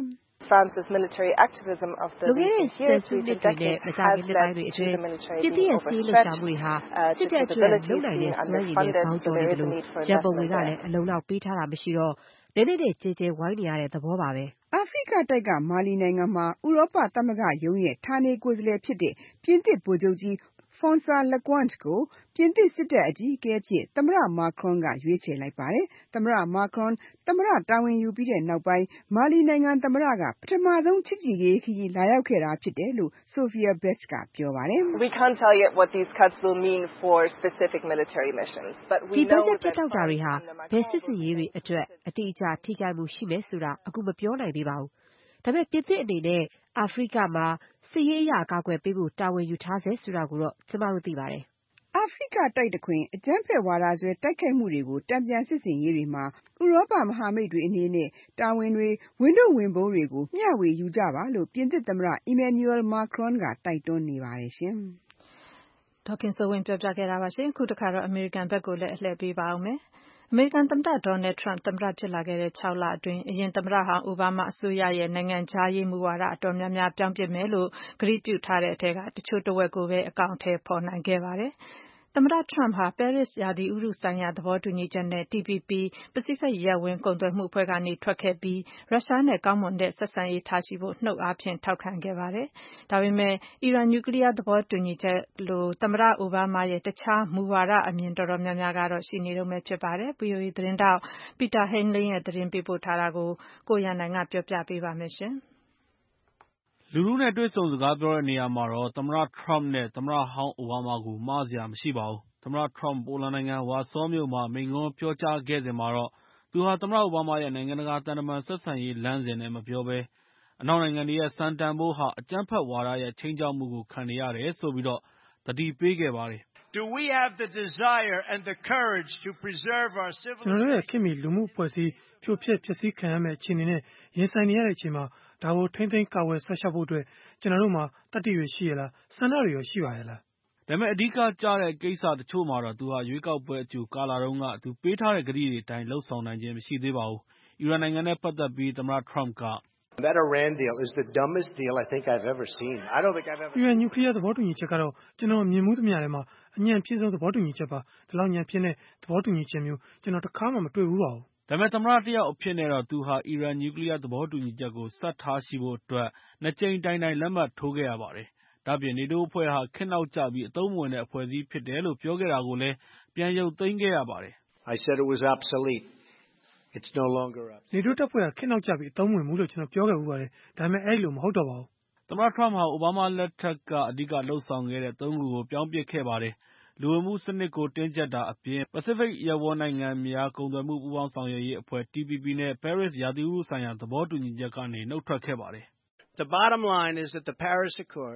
France's military activism of the recent years, recent decades, has led to the military being overstretched, uh, to capabilities being underfunded, so there is a need for investment there. အလုံလောက်ပေးထားတာမရှိတော့နည်းနည်းနဲ့ကြေကြေဝိုင်းနေရတဲ့သဘောပါပဲအာဖရိကတိုက်ကမာလီနိုင်ငံမှာဥရောပသမဂ္ဂရုံးရဲ့ဌာနေကိုယ်စားလှယ်ဖြစ်တဲ့ပြင်သစ်ဗိုလ်ချုပ်ကြီး François Lecointre ကိုပြင်သစ်စစ်တပ်အကြီးအကဲအဖြစ်သမ္မတ Macron ကရွေးချယ်လိုက်ပါတယ်။သမ္မတ Macron သမ္မတတာဝန်ယူပြီးတဲ့နောက်ပိုင်းမာလီနိုင်ငံသမ္မတကပထမဆုံးချစ်ကြည်ရေးခရီးလာရောက်ခဲ့တာဖြစ်တယ်လို့ Sophia Best ကပြောပါတယ်။ We can't tell yet what these cuts will mean for specific military missions, but we know that ဒီဘတ်ဂျက်ပြတ်တောက်တာတွေဟာဘယ်စစ်စင်ရေးတွေအတွက်အတိအကျထိခိုက်မှုရှိမယ်ဆိုတာအခုမပြောနိုင်သေးပါဘူး။ဒါပေမဲ့ပြင်သစ်အနေနဲ့အာဖရိကမှာစစ်ရေးအရာအကာအကွယ်ပေးဖို့တာဝန်ယူထားစေဆိုတာကိုတော့ကျမတို့သိပါတယ်။အာဖရိကတိုက်တခွင်အကြမ်းဖက်ဝါဒစွဲတိုက်ခိုက်မှုတွေကိုတံပြန်စစ်စင်ရေးတွေမှာဥရောပမဟာမိတ်တွေအနေနဲ့တာဝန်တွေဝန်ထုတ်ဝန်ပိုးတွေကိုမျှဝေယူကြပါလို့ပြင်သစ်သမ္မတ Emmanuel Macron ကတိုက်တွန်းနေပါတယ်ရှင်။ဒေါ်ခင်စိုးဝင်းပြောပြခဲ့တာပါရှင်။ခုတစ်ခါတော့အမေရိကန်ဘက်ကိုလည်းအလှည့်ပေးပါအောင်မယ်။အမေရိကန်သမ္မတ Donald Trump သမ္မတဖြစ်လာခဲ့တဲ့၆လအတွင်းအရင်သမ္မတဟောင်းအိုဘားမားအစိုးရရဲ့နိုင်ငံခြားရေးမူဝါဒအတော်များများပြောင်းပစ်မယ်လို့ကတိပြုထားတဲ့အထက်ကတချို့တဝက်ကိုပဲအကောင်အထည်ဖော်နိုင်ခဲ့ပါတယ်။သမ္မတ Trump ဟာ Paris ရာသီဥတုဆိုင်ရာသဘောတူညီချက်နဲ့ T P P ပစိဖိတ်ရပ်ဝန်းကုန်သွယ်မှုအဖွဲ့ကနေထွက်ခဲ့ပြီးရုရှားနဲ့ကောင်းမွန်တဲ့ဆက်ဆံရေးထားရှိဖို့နှုတ်အားဖြင့်ထောက်ခံခဲ့ပါတယ်။ဒါပေမဲ့အီရန်နျူကလ িয়ার သဘောတူညီချက်လိုသမ္မတအိုဘားမားရဲ့တခြားမူဝါဒအမြင်တော်တော်များများကတော့ရှိနေတုန်းပဲဖြစ်ပါတယ်။ V O A သတင်းထောက် Peter Heinle ရဲ့သတင်းပေးပို့ထားတာကိုကိုရန်နိုင်ကပြောပြပေးပါမယ်ရှင်။လူထုနဲ့တွေ့ဆုံစကားပြောတဲ့နေရာမှာတော့သမ္မတ Trump နဲ့သမ္မတဟောင်းအိုဘားမားကိုမှားစရာမရှိပါဘူး။ သမ္မတ Trump ပိုလန်နိုင်ငံဝါဆောမြို့မှာမိန့်ခွန်းပြောကြားခဲ့စဉ်မှာတော့သူဟာသမ္မတအိုဘားမားရဲ့နိုင်ငံတကာသံတမန်ဆက်ဆံရေးလမ်းစဉ်နဲ့မပြောဘဲအနောက်နိုင်ငံတွေရဲ့စံတန်ဖိုးဟာအကြမ်းဖက်ဝါဒရဲ့ခြိမ်းခြောက်မှုကိုခံနေရတယ်ဆိုပြီးတော့သတိပေးခဲ့ပါတယ်။ Do we have the desire and the courage to preserve our civil ကျွန်တော်တို့ရဲ့ခင်မီလူမှုအဖွဲ့အစည်းဖြိုဖျက်ပျက်စီးခံရမယ့်အခြေအနေနဲ့ရင်ဆိုင်နေရတဲ့အချိန်မှာဒါကိုထိမ့်သိမ်းကာဝယ်ဆောက်ရှောက်ဖို့အတွက်ကျွန်တော်တို့မှာတတ်သိရရှိရလားဆန္ဒတွေရောရှိပါရဲ့လားဒါပေမဲ့အဓိကကျတဲ့ကိစ္စတချို့မှာတော့သူဟာရွေးကောက်ပွဲအကြိုကာလတုန်းကသူပေးထားတဲ့ကတိတွေအတိုင်းလှုပ်ဆောင်နိုင်ခြင်းမရှိသေးပါဘူး။အီရန်နိုင်ငံနဲ့ပတ်သက်ပြီးသမ္မတ Trump က That Iran deal is the dumbest deal I think I've ever seen. I don't think I've ever အီရန်နျူကလ িয়ার သဘောတူညီချက်ကတော့ကျွန်တော်မြင်မှုသမျှထဲမှာအညံ့ပြည့်စုံသဘောတူညီချက်ပါ။ဒီလောက်ညံ့ပြည့်တဲ့သဘောတူညီချက်မျိုးကျွန်တော်တစ်ခါမှမတွေ့ဘူးပါဘူး။ဒါပေမဲ့သမ္မတတယောက်အဖြစ်နဲ့တော့သူဟာအီရန်နျူကလ িয়ার သဘောတူညီချက်ကိုဆက်ထားရှိဖို့အတွက်နှစ်ကြိမ်တိုင်တိုင်လက်မှတ်ထိုးခဲ့ရပါတယ်။ဒါ့အပြင် NATO အဖွဲ့ဟာခေတ်နောက်ကျပြီးအသုံးမဝင်တဲ့အဖွဲ့အစည်းဖြစ်တယ်လို့ပြောခဲ့တာကိုလည်းပြန်ရုပ်သိမ်းခဲ့ရပါတယ်။ I said it was obsolete. It's no longer obsolete. NATO တပ်ဖွဲ့ကခေတ်နောက်ကျပြီးအသုံးမဝင်ဘူးလို့ကျွန်တော်ပြောခဲ့ဘူးပါတယ်။ဒါပေမဲ့အဲ့လိုမဟုတ်တော့ပါဘူး။သမ္မတ Trump ဟာအိုဘားမားလက်ထက်ကအဓိကလှုပ်ဆောင်ခဲ့တဲ့သုံးခုကိုပြောင်းပစ်ခဲ့ပါတယ်။လူဝင်မှုစနစ်ကိုတင်းကျပ်တာအပြင်ပစိဖိတ်ရပ်ဝန်းနိုင်ငံများကုန်သွယ်မှုပူးပေါင်းဆောင်ရွက်ရေးအဖွဲ့ T P P နဲ့ Paris ရာသီဥတုဆိုင်ရာသဘောတူညီချက်ကနေနုတ်ထွက်ခဲ့ပါတယ်။ The bottom line is that the Paris Accord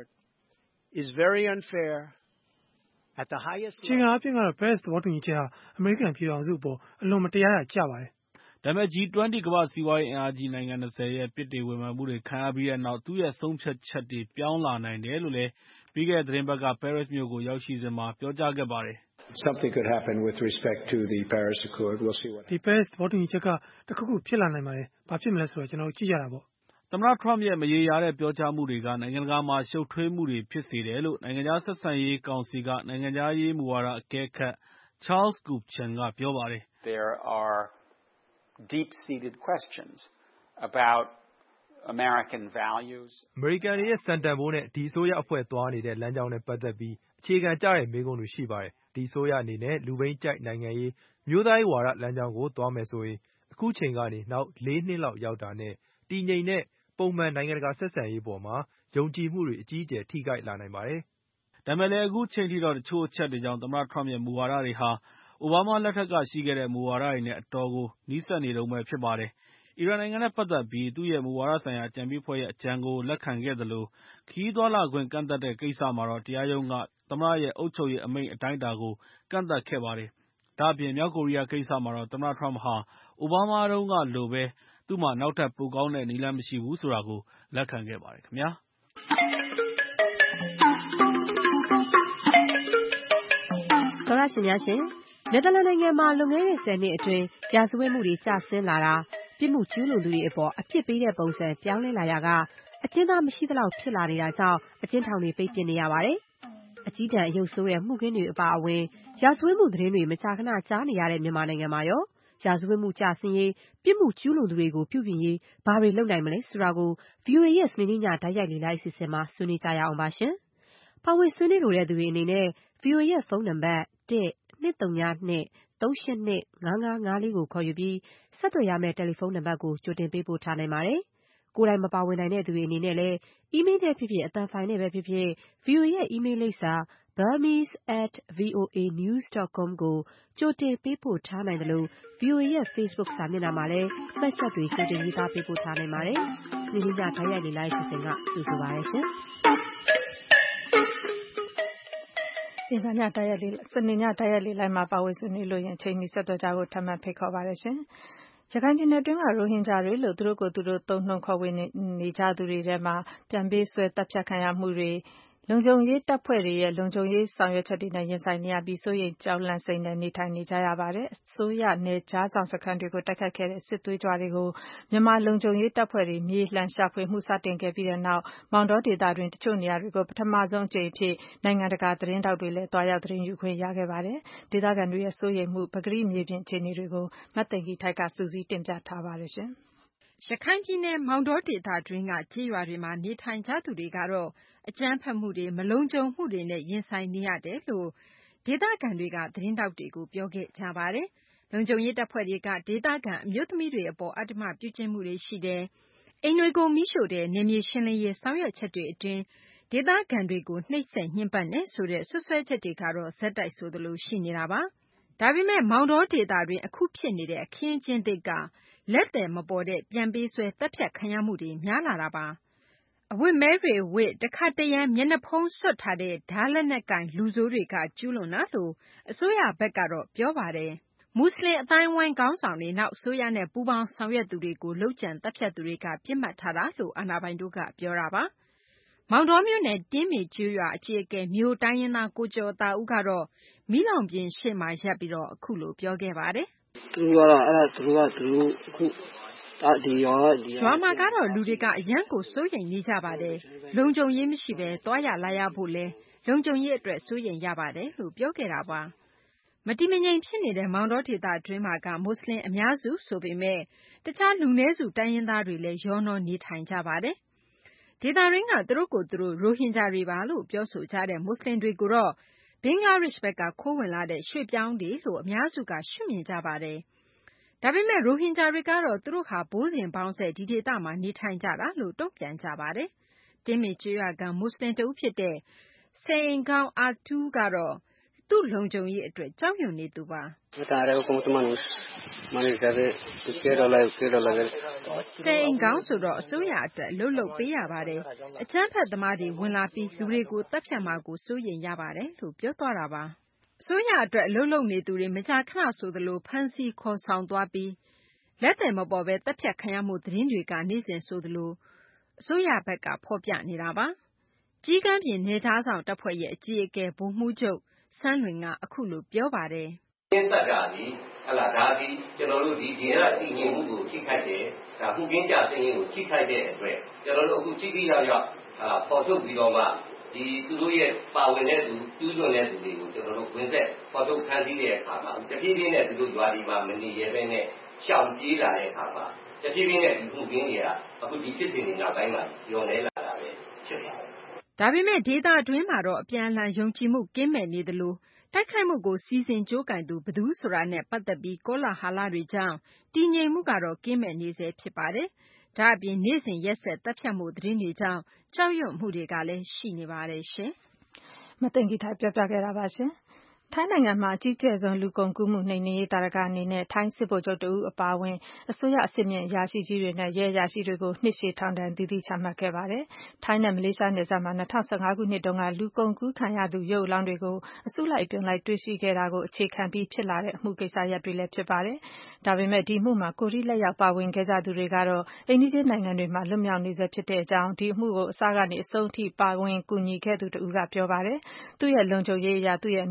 is very unfair at the highest level. ချင်းကအပြင်ကတော့ Paris သဘောတူညီချက်ဟာအမေရိကန်ပြည်ထောင်စုအပေါ်အလွန်မတရားကြပါတယ်။ဒါပေမဲ့ G twenty ကမ္ဘာ့စီးပွားရေးအင်အားကြီးနိုင်ငံ၂၀ရဲ့ပြစ်တင်ဝေဖန်မှုတွေခံရပြီးတဲ့နောက်သူ့ရဲ့ဆုံးဖြတ်ချက်တွေပြောင်းလာနိုင်တယ်လို့လည်းပြီးခဲ့တဲ့သတင်းပတ်က Paris မြို့ကိုရောက်ရှိစဉ်မှာပြောကြားခဲ့ပါတယ်။ Something could happen with respect to the Paris Accord. We'll see what happens. ဒီ Paris သဘောတူညီချက်ကတခုခုဖြစ်လာနိုင်ပါတယ်။ဘာဖြစ်မလဲဆိုတော့ကျွန်တော်ကြည့်ကြတာပေါ့။သမ္မတ Trump ရဲ့မရေရာတဲ့ပြောကြားမှုတွေကနိုင်ငံတကာမှာရှုပ်ထွေးမှုတွေဖြစ်စေတယ်လို့နိုင်ငံခြားဆက်ဆံရေးကောင်စီကနိုင်ငံခြားရေးမူဝါဒအကဲခတ် Charles Kupchan ကပြောပါတယ်။ There are deep-seated questions about American values. အမေရိကန်ရဲ့စံတန်ဖိုးနဲ့ဒီအစိုးရအဖွဲ့သွားနေတဲ့လမ်းကြောင်းနဲ့ပတ်သက်ပြီးအခြေခံကျတဲ့မေးခွန်းတွေရှိပါတယ်။ဒီအစိုးရအနေနဲ့လူပိန်းကြိုက်နိုင်ငံရေးမျိုးသားရေးဝါဒလမ်းကြောင်းကိုသွားမယ်ဆိုရင်အခုချိန်ကနေနောက်လေးနှစ်လောက်ရောက်တာနဲ့တည်ငြိမ်တဲ့ပုံမှန်နိုင်ငံတကာဆက်ဆံရေးပေါ်မှာယုံကြည်မှုတွေအကြီးအကျယ်ထိခိုက်လာနိုင်ပါတယ်။ဒါပေမဲ့လည်းအခုချိန်ထိတော့တချို့အချက်တွေကြောင့်သမ္မတ Trump ရဲ့မူဝါဒတွေဟာအိုဘားမားလက်ထက်ကရှိခဲ့တဲ့မူဝါဒတွေနဲ့အတော်ကိုနီးစပ်နေတုန်းပဲဖြစ်ပါတယ်။အီရန်နိုင်ငံနဲ့ပတ်သက်ပြီးသူ့ရဲ့မူဝါဒဆိုင်ရာအကြံပေးအဖွဲ့ရဲ့အကြံကိုလက်ခံခဲ့သလိုခရီးသွားလာခွင့်ကန့်သတ်တဲ့ကိစ္စမှာတော့တရားရုံးကသမ္မတရဲ့အုပ်ချုပ်ရေးအမိန့်အတိုင်းအတာကိုကန့်သတ်ခဲ့ပါတယ်။ဒါ့အပြင်မြောက်ကိုရီးယားကိစ္စမှာတော့သမ္မတ Trump ဟာအိုဘားမားတုန်းကလိုပဲသူ့မှာနောက်ထပ်ပိုကောင်းတဲ့နည်းလမ်းမရှိဘူးဆိုတာကိုလက်ခံခဲ့ပါတယ်ခင်ဗျာ။သောရရှင်များရှင်နယ်သာလန်နိုင်ငံမှာလွန်ခဲ့တဲ့ဆယ်နှစ်အတွင်းရာဇဝတ်မှုတွေကျဆင်းလာတာပြစ်မှုကျူးလွန်သူတွေအပေါ်အပြစ်ပေးတဲ့ပုံစံပြောင်းလဲလာရာကအကျဉ်းသားမရှိသလောက်ဖြစ်လာနေတာကြောင့်အကျဉ်းထောင်တွေပိတ်ပစ်နေရပါတယ်။အကြီးတန်းအယုတ်ဆိုးတဲ့မှုခင်းတွေအပါအဝင်ရာဇဝတ်မှုသတင်းတွေမကြာခဏကြားနေရတဲ့မြန်မာနိုင်ငံမှာရောရာဇဝတ်မှုကျဆင်းရေးပြစ်မှုကျူးလွန်သူတွေကိုပြုပြင်ရေးဘာတွေလုပ်နိုင်မလဲဆိုတာကို ဗွီအိုအေ ရဲ့စနေနေ့ညတိုက်ရိုက်လေ့လာအစီအစဉ်မှာဆွေးနွေးကြရအောင်ပါရှင်။ပါဝင်ဆွေးနွေးလိုတဲ့သူတွေအနေနဲ့ ဗွီအိုအေရဲ့ဖုန်းနံပါတ် တစ်နှစ်သုံးညနှစ်သုံးရှစ်နှစ်ငါးငါးငါးလေးကိုခေါ်ယူပြီးဆက်သွယ်ရမယ့်တယ်လီဖုန်းနံပါတ်ကိုကြိုတင်ပေးပို့ထားနိုင်ပါတယ်။ကိုယ်တိုင်မပါဝင်နိုင်တဲ့သူတွေအနေနဲ့လည်းအီးမေးလ်နဲ့ဖြစ်ဖြစ်အသံဖိုင်နဲ့ပဲဖြစ်ဖြစ် ဗွီအိုအေရဲ့အီးမေးလ်လိပ်စာ burmese at voa news dot com ကိုကြိုတင်ပေးပို့ထားနိုင်တယ်လို့ ဗွီအိုအေရဲ့ Facebook စာမျက်နှာမှာလည်းမှတ်ချက်တွေကြိုတင်ရေးသားပေးပို့ထားနိုင်ပါတယ်။ဒီနေ့ညတိုက်ရိုက်လေ့လာအစီအစဉ်ကကြိုဆိုပါရစေရှင်။ဒီညတိုက်ရိုက်လေစနေညတိုက်ရိုက်လေလိုက်မှာပါဝင်ဆွေးနွေးလို့ရင်ချိန်မီဆက်သွယ်ကြဖို့ထပ်မံဖိတ်ခေါ်ပါရရှင်။ရခိုင်ပြည်နယ်တွင်းကရိုဟင်ဂျာတွေလို့သူတို့ကိုသူတို့သုံးနှုန်းခေါ်ဝေါ်နေကြသူတွေထဲမှာပြန်ပေးဆွဲတပ်ဖြတ်ခံရမှုတွေလုံခြုံရေးတပ်ဖွဲ့တွေရဲ့လုံခြုံရေးဆောင်ရွက်ချက်တွေနဲ့ရင်ဆိုင်နေရပြီးစိုးရိမ်ကြောက်လန့်စိတ်နဲ့နေထိုင်နေကြရပါတယ်။အစိုးရနယ်ခြားဆောင်စခန်းတွေကိုတိုက်ခတ်ခဲ့တဲ့စစ်သွေးကြွတွေကိုမြန်မာလုံခြုံရေးတပ်ဖွဲ့တွေမြေလှန်ရှာဖွေမှုစတင်ခဲ့ပြီးတဲ့နောက်မောင်တောဒေသတွင်တချို့နေရာတွေကိုပထမဆုံးအကြိမ်အဖြစ်နိုင်ငံတကာသတင်းတောက်တွေလည်းတွားရောက်သတင်းယူခွင့်ရခဲ့ပါတယ်။ဒေသခံတွေရဲ့စိုးရိမ်မှုပကတိမြေပြင်အခြေအနေတွေကိုမတ်သိင်္ဂီထိုက်ကစူးစီးတင်ပြထားပါတယ်ရှင်။ရခိုင်ပြည်နယ်မောင်တောဒေသတွင်းကကြေးရွာတွေမှာနေထိုင်ကြသူတွေကတော့အကြမ်းဖက်မှုတွေမလုံခြုံမှုတွေနဲ့ရင်ဆိုင်နေရတယ်လို့ဒေသခံတွေကသတင်းတောက်တွေကိုပြောခဲ့ကြပါတယ်။လုံခြုံရေးတပ်ဖွဲ့တွေကဒေသခံအမျိုးသမီးတွေအပေါ်အဓမ္မပြုကျင့်မှုတွေရှိတယ်။အိမ်တွေကိုမီးရှို့တဲ့နယ်မြေရှင်းလင်းရေးဆောင်ရွက်ချက်တွေအတွင်းဒေသခံတွေကိုနှိပ်စက်ညှဉ်းပန်းတယ်ဆိုတဲ့ဆွဆွဲချက်တွေကတော့ဇက်တိုက်ဆိုသလိုရှိနေတာပါ။ဒါပေမဲ့မောင်တောဒေသတွင်အခုဖြစ်နေတဲ့အခင်းကျင်းသစ်ကလက်သည်မပေါ်တဲ့ပြန်ပေးဆွဲတပ်ဖြတ်ခံရမှုတွေများလာတာပါ။အဝတ်မဲတွေဝတ်တခါတရံမျက်နှာဖုံးစွပ်ထားတဲ့ဓားလက်နက်ကင်လူဆိုးတွေကကျူးလွန်တာလို့အစိုးရဘက်ကတော့ပြောပါတယ်။မွတ်စလင်အသိုင်းအဝိုင်းခေါင်းဆောင်တွေနောက်အစိုးရနဲ့ပူးပေါင်းဆောင်ရွက်သူတွေကိုလှုပ်ကြံတပ်ဖြတ်သူတွေကပြစ်မှတ်ထားတာလို့အာဏာပိုင်တို့ကပြောတာပါ။မောင်တောမြို့နယ်တင်းမေကျွရွာအကြီးအကဲမြို့တိုင်းရင်းသားကိုကျော်တာဦးကတော့မီးလောင်ပြင်ရှေ့မှာရပ်ပြီးတော့အခုလိုပြောခဲ့ပါတယ်။သူကတော့အဲ့ဒါသူတို့ကသူတို့အခုဒီရောဒီရွာမှာကတော့လူတွေကအရန်ကိုစိုးရိမ်နေကြပါတယ်။လုံခြုံရေးမရှိဘဲသွားရလာရဖို့လဲလုံခြုံရေးအတွက်စိုးရိမ်ရပါတယ်လို့ပြောခဲ့တာပါ။မတိမငြိမ်ဖြစ်နေတဲ့မောင်တောဒေသအတွင်းမှာကမွတ်စလင်အများစုဆိုပေမဲ့တခြားလူနည်းစုတိုင်းရင်းသားတွေလည်းရောနှောနေထိုင်ကြပါတယ်။ဒေသရင်းကသူတို့ကိုသူတို့ရိုဟင်ဂျာတွေပါလို့ပြောဆိုကြတဲ့မွတ်စလင်တွေကိုတော့ဘင်္ဂလားဒေ့ရှ်ဘက်ကခိုးဝင်လာတဲ့ရွှေ့ပြောင်းတွေလို့အများစုကရှုမြင်ကြပါတယ်။ဒါပေမဲ့ရိုဟင်ဂျာတွေကတော့သူတို့ဟာဘိုးစဉ်ဘောင်းဆက်ဒီဒေသမှာနေထိုင်ကြတာလို့တုံ့ပြန်ကြပါတယ်။တင်းမေကျွော်ကမွတ်စလင်တဦးဖြစ်တဲ့စိန်အိမ်ကောင်းအာတူးကတော့သူ့လုံခြုံရေးအတွက်ကြောက်ရွံ့နေသူပါ။စိန်အိမ်ကောင်းဆိုတော့အစိုးရအတွက်လှုပ်လှုပ်ပေးရပါတယ်။အကြမ်းဖက်သမားတွေဝင်လာပြီးလူတွေကိုတပ်ဖြတ်မှာကိုစိုးရိမ်ရပါတယ်လို့ပြောသွားတာပါ။အစိုးရအတွက်အလုပ်လုပ်နေသူတွေမကြာခဏဆိုသလိုဖမ်းဆီးခေါ်ဆောင်သွားပြီးလက်သည်မပေါ်ဘဲတပ်ဖြတ်ခံရမှုသတင်းတွေကနေ့စဉ်ဆိုသလိုအစိုးရဘက်ကဖော်ပြနေတာပါ။ကြီးကမ်းပြင်နယ်ခြားဆောင်တပ်ဖွဲ့ရဲ့အကြီးအကဲဗိုလ်မှူးချုပ်စန်းလွင်ကအခုလိုပြောပါတယ်။ကျင်းသက်တာဒီဟလာဒါဒီကျွန်တော်တို့ဒီဒီရတည်ငြိမ်မှုကိုထိခိုက်တယ်ဒါမှုကင်းကြသိရင်ကိုထိခိုက်တဲ့အတွက်ကျွန်တော်တို့အခုကြီးကြီးရောက်ရောက်ဟာပေါ်ထုတ်ပြီးတော့မှဒီသူတို့ရဲ့ပါဝင်တဲ့သူကျူးလွန်တဲ့သူတွေကိုကျွန်တော်တို့ဝင်သက်ပေါ်ထုတ်ဖန်တီးတဲ့အခါမှာတပြေးပြေးနဲ့သူတို့ရွာဒီမှာမနေရဲဘဲနဲ့ရှောင်ပြေးလာတဲ့အခါမှာတပြေးပြေးနဲ့ဒီမှုကင်းတွေကအခုဒီဖြစ်စဉ်တွေနောက်ပိုင်းမှာညော်နေလာတာပဲဖြစ်ပါတယ်။ဒါပေမဲ့ဒေသတွင်းမှာတော့အပြန်အလှန်ယုံကြည်မှုကင်းမဲ့နေသလိုတိုက်ခိုက်မှုကိုစီစဉ်ကြိုးကင်သူဘယ်သူဆိုတာနဲ့ပတ်သက်ပြီးကောလာဟလတွေကြောင့်တည်ငြိမ်မှုကတော့ကင်းမဲ့နေစေဖြစ်ပါတယ်။ဒါအပြင်နေ့စဉ်ရက်ဆက်တပ်ဖြတ်မှုသတင်းတွေကြောင့်ကြောက်ရွံ့မှုတွေကလည်းရှိနေပါတယ်ရှင်။မသိင်္ဂီထိုက်ပြောပြခဲ့တာပါရှင်။ထိုင်းနိုင်ငံမှာအကြီးကျယ်ဆုံးလူကုန်ကူးမှုနှိမ်နင်းရေးတာရကအနေနဲ့ထိုင်းစစ်ဗိုလ်ချုပ်တဦးအပါအဝင်အစိုးရအဆင့်မြင့်အရာရှိကြီးတွေနဲ့ရဲအရာရှိတွေကိုနှစ်ရှည်ထောင်ဒဏ်သီးသီးချမှတ်ခဲ့ပါတယ်။ထိုင်းနဲ့မလေးရှားနယ်စပ်မှာ၂၀၁၅ခုနှစ်တုန်းကလူကုန်ကူးခံရသူရုပ်အလောင်းတွေကိုအစုလိုက်အပြုံလိုက်တွေ့ရှိခဲ့တာကိုအခြေခံပြီးဖြစ်လာတဲ့အမှုကိစ္စရပ်တွေလည်းဖြစ်ပါတယ်။ဒါပေမဲ့ဒီမှုမှာကိုယ်ထိလက်ရောက်ပါဝင်ခဲ့ကြသူတွေကတော့အိမ်နီးချင်းနိုင်ငံတွေမှာလွတ်မြောက်နေဆဲဖြစ်တဲ့အကြောင်းဒီအမှုကိုအစကနေအဆုံးထိပါဝင်ကူညီခဲ့သူတဦးကပြောပါတယ်။သူ့ရဲ့လုံခြုံရေးအရာသူ့ရဲ့အမိကိုတော့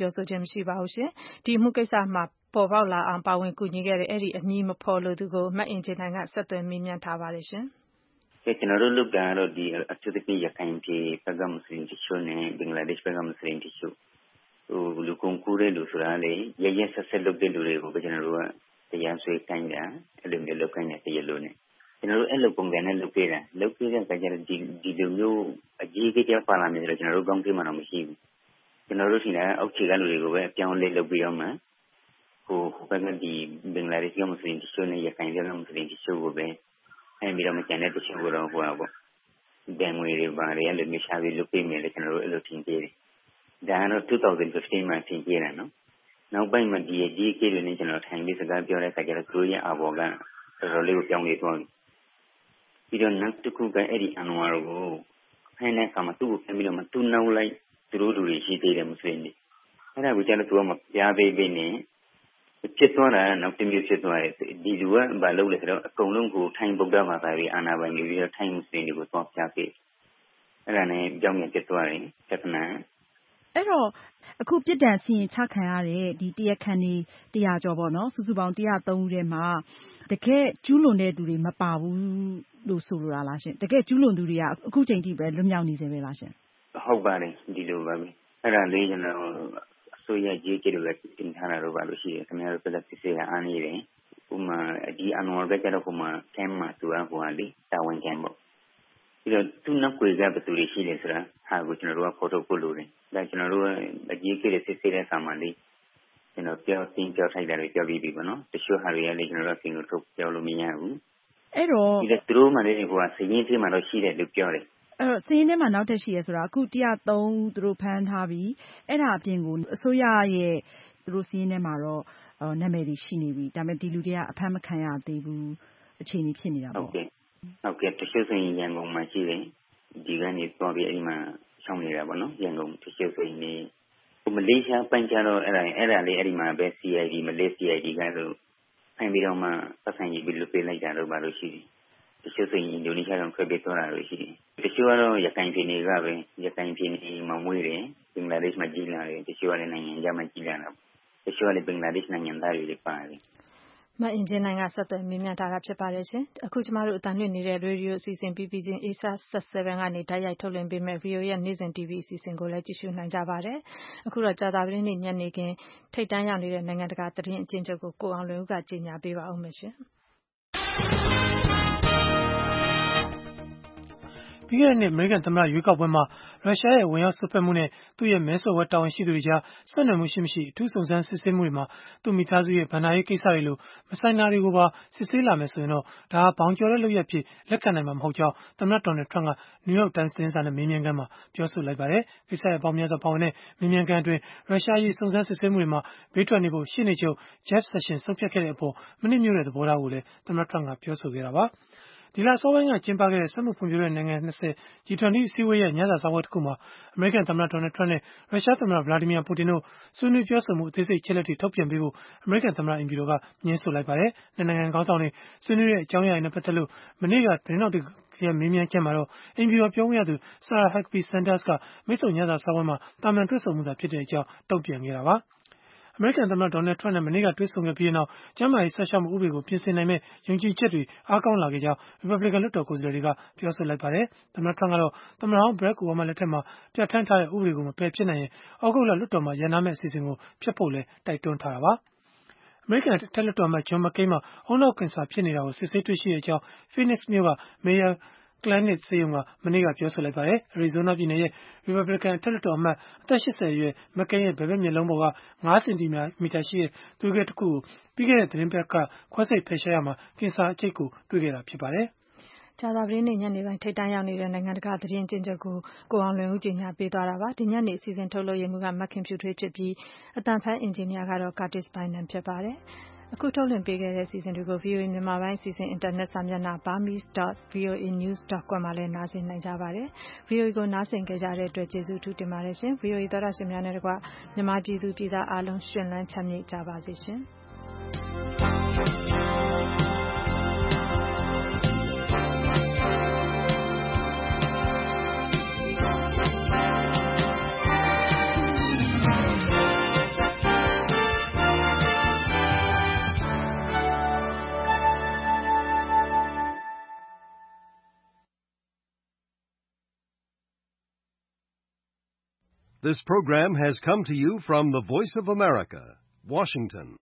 ပြောဆိုခြင်းမရှိပါဘူးရှင်ဒီမှုကိစ္စမှာပေါ်ပေါက်လာအောင်ပါဝင်ကူညီခဲ့တဲ့အဲ့ဒီအမည်မဖော်လို့သူကိုမအင်ဂျင်နိုင်ကဆက်သွယ်မေးမြန်းထားပါတယ်ရှင်ကျွန်တော်တို့လုပ်တာတော့ဒီအထူးသဖြင့်ရခိုင်ပြည်ပကမွတ်စလင်တချို့နဲ့ဘင်္ဂလားဒေ့ရှ်ပကမွတ်စလင်တချို့ဟိုလူကုန်ကူးတဲ့လူဆိုတာလေရရဆက်ဆက်လုပ်တဲ့လူတွေကိုကျွန်တော်တို့ကတရားစွဲခိုင်းတာအဲ့လိုမျိုးလုပ်ခိုင်းတဲ့တရားလို့နဲ့ကျွန်တော်တို့အဲ့လိုပုံစံနဲ့လုပ်ခဲ့တာလုပ်ခဲ့တဲ့အခါကျတော့ဒီဒီလိုမျိုးအကြီးကြီးကျပါလာမယ်ဆိုတော့ကျွန်တော်တို့ကောင်းကိမှတော့မရှိဘူးကျွန်တော်တို့ထင်တာအောက်ခြေကလူတွေကိုပဲအပြောင်းလဲလုပ်ပြီးတော့မှဟိုဟိုဘက်ကဒီဘင်္ဂလားဒေ့ရှ်မွတ်စလင်တချို့နဲ့ရခိုင်ပြည်မွတ်စလင်တချို့ကိုပဲအဲ့ပြီးတော့မကျန်တဲ့တချို့ကိုတော့ဟိုပါပေါ့ဒဏ်ငွေတွေပါလေအဲ့လိုမျိုးရှာပြီးလုပ်ပေးမယ်လေကျွန်တော်တို့အဲ့လိုထင်ကြတယ်ဒါကတော့twenty fifteenမှာထင်ကြတယ်နော်နောက်ပိုင်းမှာဒီအကြီးကြီးတွေနဲ့ကျွန်တော်ထိုင်ပြီးစကားပြောတဲ့အခါကျတော့သူတို့ရဲ့အဘော်ကတော်တော်လေးကိုပြောင်းလဲသွားပြီးတော့နောက်တစ်ခုကအဲ့ဒီအန်ဝါကိုဖိုင်တဲ့အခါမှာသူ့ကိုပြန်ပြီးတော့မှသူ့နောက်လိုက်သူတို့လူတွေရှိသေးတယ်မွတ်စလင်တွေအဲ့ဒါကိုကျတော့သူကမပြားသေးသေးနဲ့ဖြစ်သွားတာနောက်တစ်မျိုးဖြစ်သွားတယ်ဒီလူကဘာလုပ်လဲဆိုတော့အကုန်လုံးကိုထိုင်ဗုဒ္ဓဘာသာတွေအာနာပိုင်တွေပြီးတော့ထိုင်မွတ်စလင်တွေကိုသွားပြပေးအဲ့ဒါနဲ့ကြောင်းပြန်ဖြစ်သွားတယ်ပြဿနာအဲ့တော့အခုပြစ်ဒဏ်စီရင်ချခံရတဲ့ဒီတရားခံတွေတရားကျော်ပေါ့နော်စုစုပေါင်းone oh threeဦးထဲမှာတကယ်ကျူးလွန်တဲ့သူတွေမပါဘူးလို့ဆိုလိုတာလားရှင်တကယ်ကျူးလွန်သူတွေကအခုချိန်ထိပဲလွတ်မြောက်နေစေပဲလားရှင်ဟုတ်ပါတယ်ဒီလိုပါပဲအဲ့ဒါလေးကျွန်တော်အစိုးရကြီးကြီးတွေတင်ထားတာတော့ပါလို့ရှိတယ်ခင်ဗျားတို့ပြည်စစ်စစ်ကအားနေတယ်ဥမာဒီအန်ဝါကကျတော့ဟိုမှာကမ်းမှာသူကဟိုဟာလေးတာဝန်ခံပေါ့ပြီးတော့သူနောက်ွယ်ကဘယ်သူတွေရှိလဲဆိုတာဟာကိုကျွန်တော်တို့ကဖော်ထုတ်ဖို့လိုတယ်ဒါကျွန်တော်တို့အကြီးကြီးတွေစစ်စစ်တဲ့ဆာမလေးကျွန်တော်ပြောသိပြောထိုက်တယ်ပြောပြီးပြီပေါ့နော်တချို့ဟာတွေကလည်းကျွန်တော်တို့ပြင်လို့ထုတ်ပြောလို့မရဘူးအဲ့တော့ဒီသူတို့မှလည်းဟိုကစည်ရင်းသေးမှတော့ရှိတယ်လို့ပြောတယ်အဲ့တော့စည်ရင်းထဲမှာနောက်ထပ်ရှိရဲဆိုတာအခုone oh threeဦးသူတို့ဖမ်းထားပြီးအဲ့ဒါအပြင်ကိုအစိုးရရဲ့သူတို့စည်ရင်းထဲမှာတော့နာမည်တွေရှိနေပြီဒါပေမဲ့ဒီလူတွေကအဖမ်းမခံရသေးဘူးအခြေအနေဖြစ်နေတာပေါ့ဟုတ်ကဲ့ဟုတ်ကဲ့တချို့ဆိုရင်ရန်ကုန်မှာရှိတယ်ဒီကနေသွားပြီးအဲ့ဒီမှာရှောင်းနေတာပေါ့နော်ရန်ကုန်တချို့ဆိုရင်နေဟိုမလေးရှားပန်းချတော့အဲ့ဒါအဲ့ဒါလေးအဲ့ဒီမှာပဲ C I D မလေး C I D ကလို့ဖိုင်ပြီးတော့မှပတ်ဆိုင်ကြီးပြီးလို့ပေးလိုက်တာတော့ဘာလို့ရှိတယ်တချို့ဆိုရင်အင်ဒိုနီးရှားကခွဲပေးသွားတာလို့ရှိတယ်တချို့ကတော့ရခိုင်ပြည်နယ်ကပဲရခိုင်ပြည်နယ်မှာမွေးတယ်ဘင်္ဂလားဒေ့ရှ်မှာကြီးလာတယ်တချို့ကလည်းနိုင်ငံခြားမှာကြီးလာတာတချို့ကလည်းဘင်္ဂလားဒေ့ရှ်နိုင်ငံသားတွေလည်းပါတယ်မအင်ဂျင်နိုင်ကဆက်သွယ်မေးမြန်းထားတာဖြစ်ပါတယ်ရှင်အခုကျမတို့အတန်လွှင့်နေတဲ့ရေဒီယိုအစီအစဉ် B B C Asia seven ကနေတိုက်ရိုက်ထုတ်လွှင့်ပေးမဲ့ V O A ရဲ့နေ့စဉ် T V အစီအစဉ်ကိုလည်းကြည့်ရှုနိုင်ကြပါတယ်အခုတော့ကြာသပတေးနေ့ညနေခင်းထိပ်တန်းရောက်နေတဲ့နိုင်ငံတကာသတင်းအကျဉ်းချုပ်ကိုကိုအောင်လွင်ဦးကကြီးညာပေးပါဦးမယ်ရှင်ပြီးခဲ့တဲ့နှစ်အမေရိကန်သမ္မတရွေးကောက်ပွဲမှာရုရှားရဲ့ဝင်ရောက်စွက်ဖက်မှုနဲ့သူ့ရဲ့မဲဆွယ်ဝဲတာဝန်ရှိသူတွေကြားဆက်နွယ်မှုရှိမရှိအထူးစုံစမ်းစစ်ဆေးမှုတွေမှာသူ့မိသားစုရဲ့ဗဏ္ဍာရေးကိစ္စတွေလိုမဆိုင်တာတွေကိုပါစစ်ဆေးလာမယ်ဆိုရင်တော့ဒါဟာဘောင်ကျော်တဲ့လုပ်ရပ်ဖြစ်လက်ခံနိုင်မှာမဟုတ်ကြောင်းသမ္မတဒေါ်နယ်ထရန့်က New York Times သတင်းစာနဲ့မေးမြန်းခန်းမှာပြောဆိုလိုက်ပါတယ်။ကိစ္စရဲ့ပေါင်းများစွာပါဝင်တဲ့မေးမြန်းခန်းအတွင်းရုရှားရေးစုံစမ်းစစ်ဆေးမှုတွေမှာဘေးထွက်နေဖို့ရှေ့နေချုပ် Jeff Sessions ဆုံးဖြတ်ခဲ့တဲ့အပေါ်မနစ်မြို့တဲ့သဘောထားကိုလည်းသမ္မတထရန့်ကပြောဆိုခဲ့တာပါ။ဒီလအစောပိုင်းကကျင်းပခဲ့တဲ့စက်မှုဖွံ့ဖြိုးတဲ့နိုင်ငံtwenty G twenty အစည်းအဝေးရဲ့ညစာစားပွဲတစ်ခုမှာအမေရိကန်သမ္မတဒေါ်နယ်ထရန့်နဲ့ရုရှားသမ္မတဗလာဒီမီယာပူတင်တို့ဆွေးနွေးပြောဆိုမှုအသေးစိတ်ချက်လက်တွေထုတ်ပြန်ပေးဖို့အမေရိကန်သမ္မတအိမ်ဖြူတော်ကညှင်းဆိုလိုက်ပါတယ်။နှစ်နိုင်ငံခေါင်းဆောင်တွေဆွေးနွေးတဲ့အကြောင်းအရာတွေနဲ့ပတ်သက်လို့မနေ့ကသတင်းတော်တွေရဲ့မေးမြန်းချက်မှာတော့အိမ်ဖြူတော်ပြောခွင့်ရသူ Sarah Huckabee Sanders ကမိတ်ဆွေညစာစားပွဲမှာတာမန်တွေ့ဆုံမှုသာဖြစ်တဲ့အကြောင်းတုံ့ပြန်ခဲ့တာပါ။အမေရိကန်သမ္မတဒေါ်နယ်ထရန့်နဲ့မနေ့ကတွေ့ဆုံခဲ့ပြီးနောက်ကျန်းမာရေးစောင့်ရှောက်မှုဥပဒေကိုပြင်ဆင်နိုင်မဲ့ယုံကြည်ချက်တွေအားကောင်းလာခဲ့ကြောင်းရီပတ်ဘလစ်ကန်လွှတ်တော်ကိုယ်စားလှယ်တွေကပြောဆိုလိုက်ပါတယ်။သမ္မတထရန့်ကတော့သမ္မတဟောင်းဘရက်အိုဘားမားလက်ထက်မှာပြဋ္ဌာန်းထားတဲ့ဥပဒေကိုမပယ်ဖျက်နိုင်ရင်ဩဂုတ်လလွှတ်တော်မှာရန်နာမဲ့အစီအစဉ်ကိုဖျက်ဖို့လည်းတိုက်တွန်းထားတာပါ။အမေရိကန်အထက်လွှတ်တော်အမတ် John McCain မှာဦးနှောက်ကင်ဆာဖြစ်နေတာကိုစစ်ဆေးတွေ့ရှိတဲ့အကြောင်း Phoenix မြို့က Mayor Clinic ဆေးရုံကမနေ့ကပြောဆိုလိုက်ပါတယ်။ Arizona ပြည်နယ်ရဲ့ရီပတ်ဘလစ်ကန်အထက်လွှတ်တော်အမတ်အသက်eightyအရွယ် McCain ရဲ့ဘယ်ဘက်မျက်လုံးပေါ်ကfiveစင်တီမီတာရှိတဲ့သွေးခဲတစ်ခုကိုပြီးခဲ့တဲ့သတင်းပတ်ကခွဲစိတ်ဖယ်ရှားရမှာကင်ဆာအကျိတ်ကိုတွေ့ခဲ့တာဖြစ်ပါတယ်။ကြာသပတေးနေ့ညနေပိုင်းထိပ်တန်းရောက်နေတဲ့နိုင်ငံတကာသတင်းကျဉ်းချုပ်ကိုကိုအောင်လွင်ဦးကြီးညာပေးသွားတာပါဒီညနေအစီအစဉ်ထုတ်လုပ်ရမှုကမခင်ဖြူထွေးဖြစ်ပြီးအတန်ဖန်အင်ဂျင်နီယာကတော့ Curtis Bynum ဖြစ်ပါတယ်အခုထုတ်လွှင့်ပေးခဲ့တဲ့စီစဉ်တွေကို V O A မြန်မာပိုင်းစီစဉ်အင်တာနက်စာမျက်နှာ burmese dot v o a news dot com မှာလည်းနားဆင်နိုင်ကြပါတယ်။ V O A ကိုနားဆင်ကြတဲ့အတွက်ကျေးဇူးထူးတင်ပါတယ်ရှင်။ V O A သောတာရှင်များနဲ့တကွမြန်မာပြည်သူပြည်သားအားလုံးရှင်လန်းချမ်းမြေ့ကြပါစေရှင်။ This program has come to you from the Voice of America, Washington.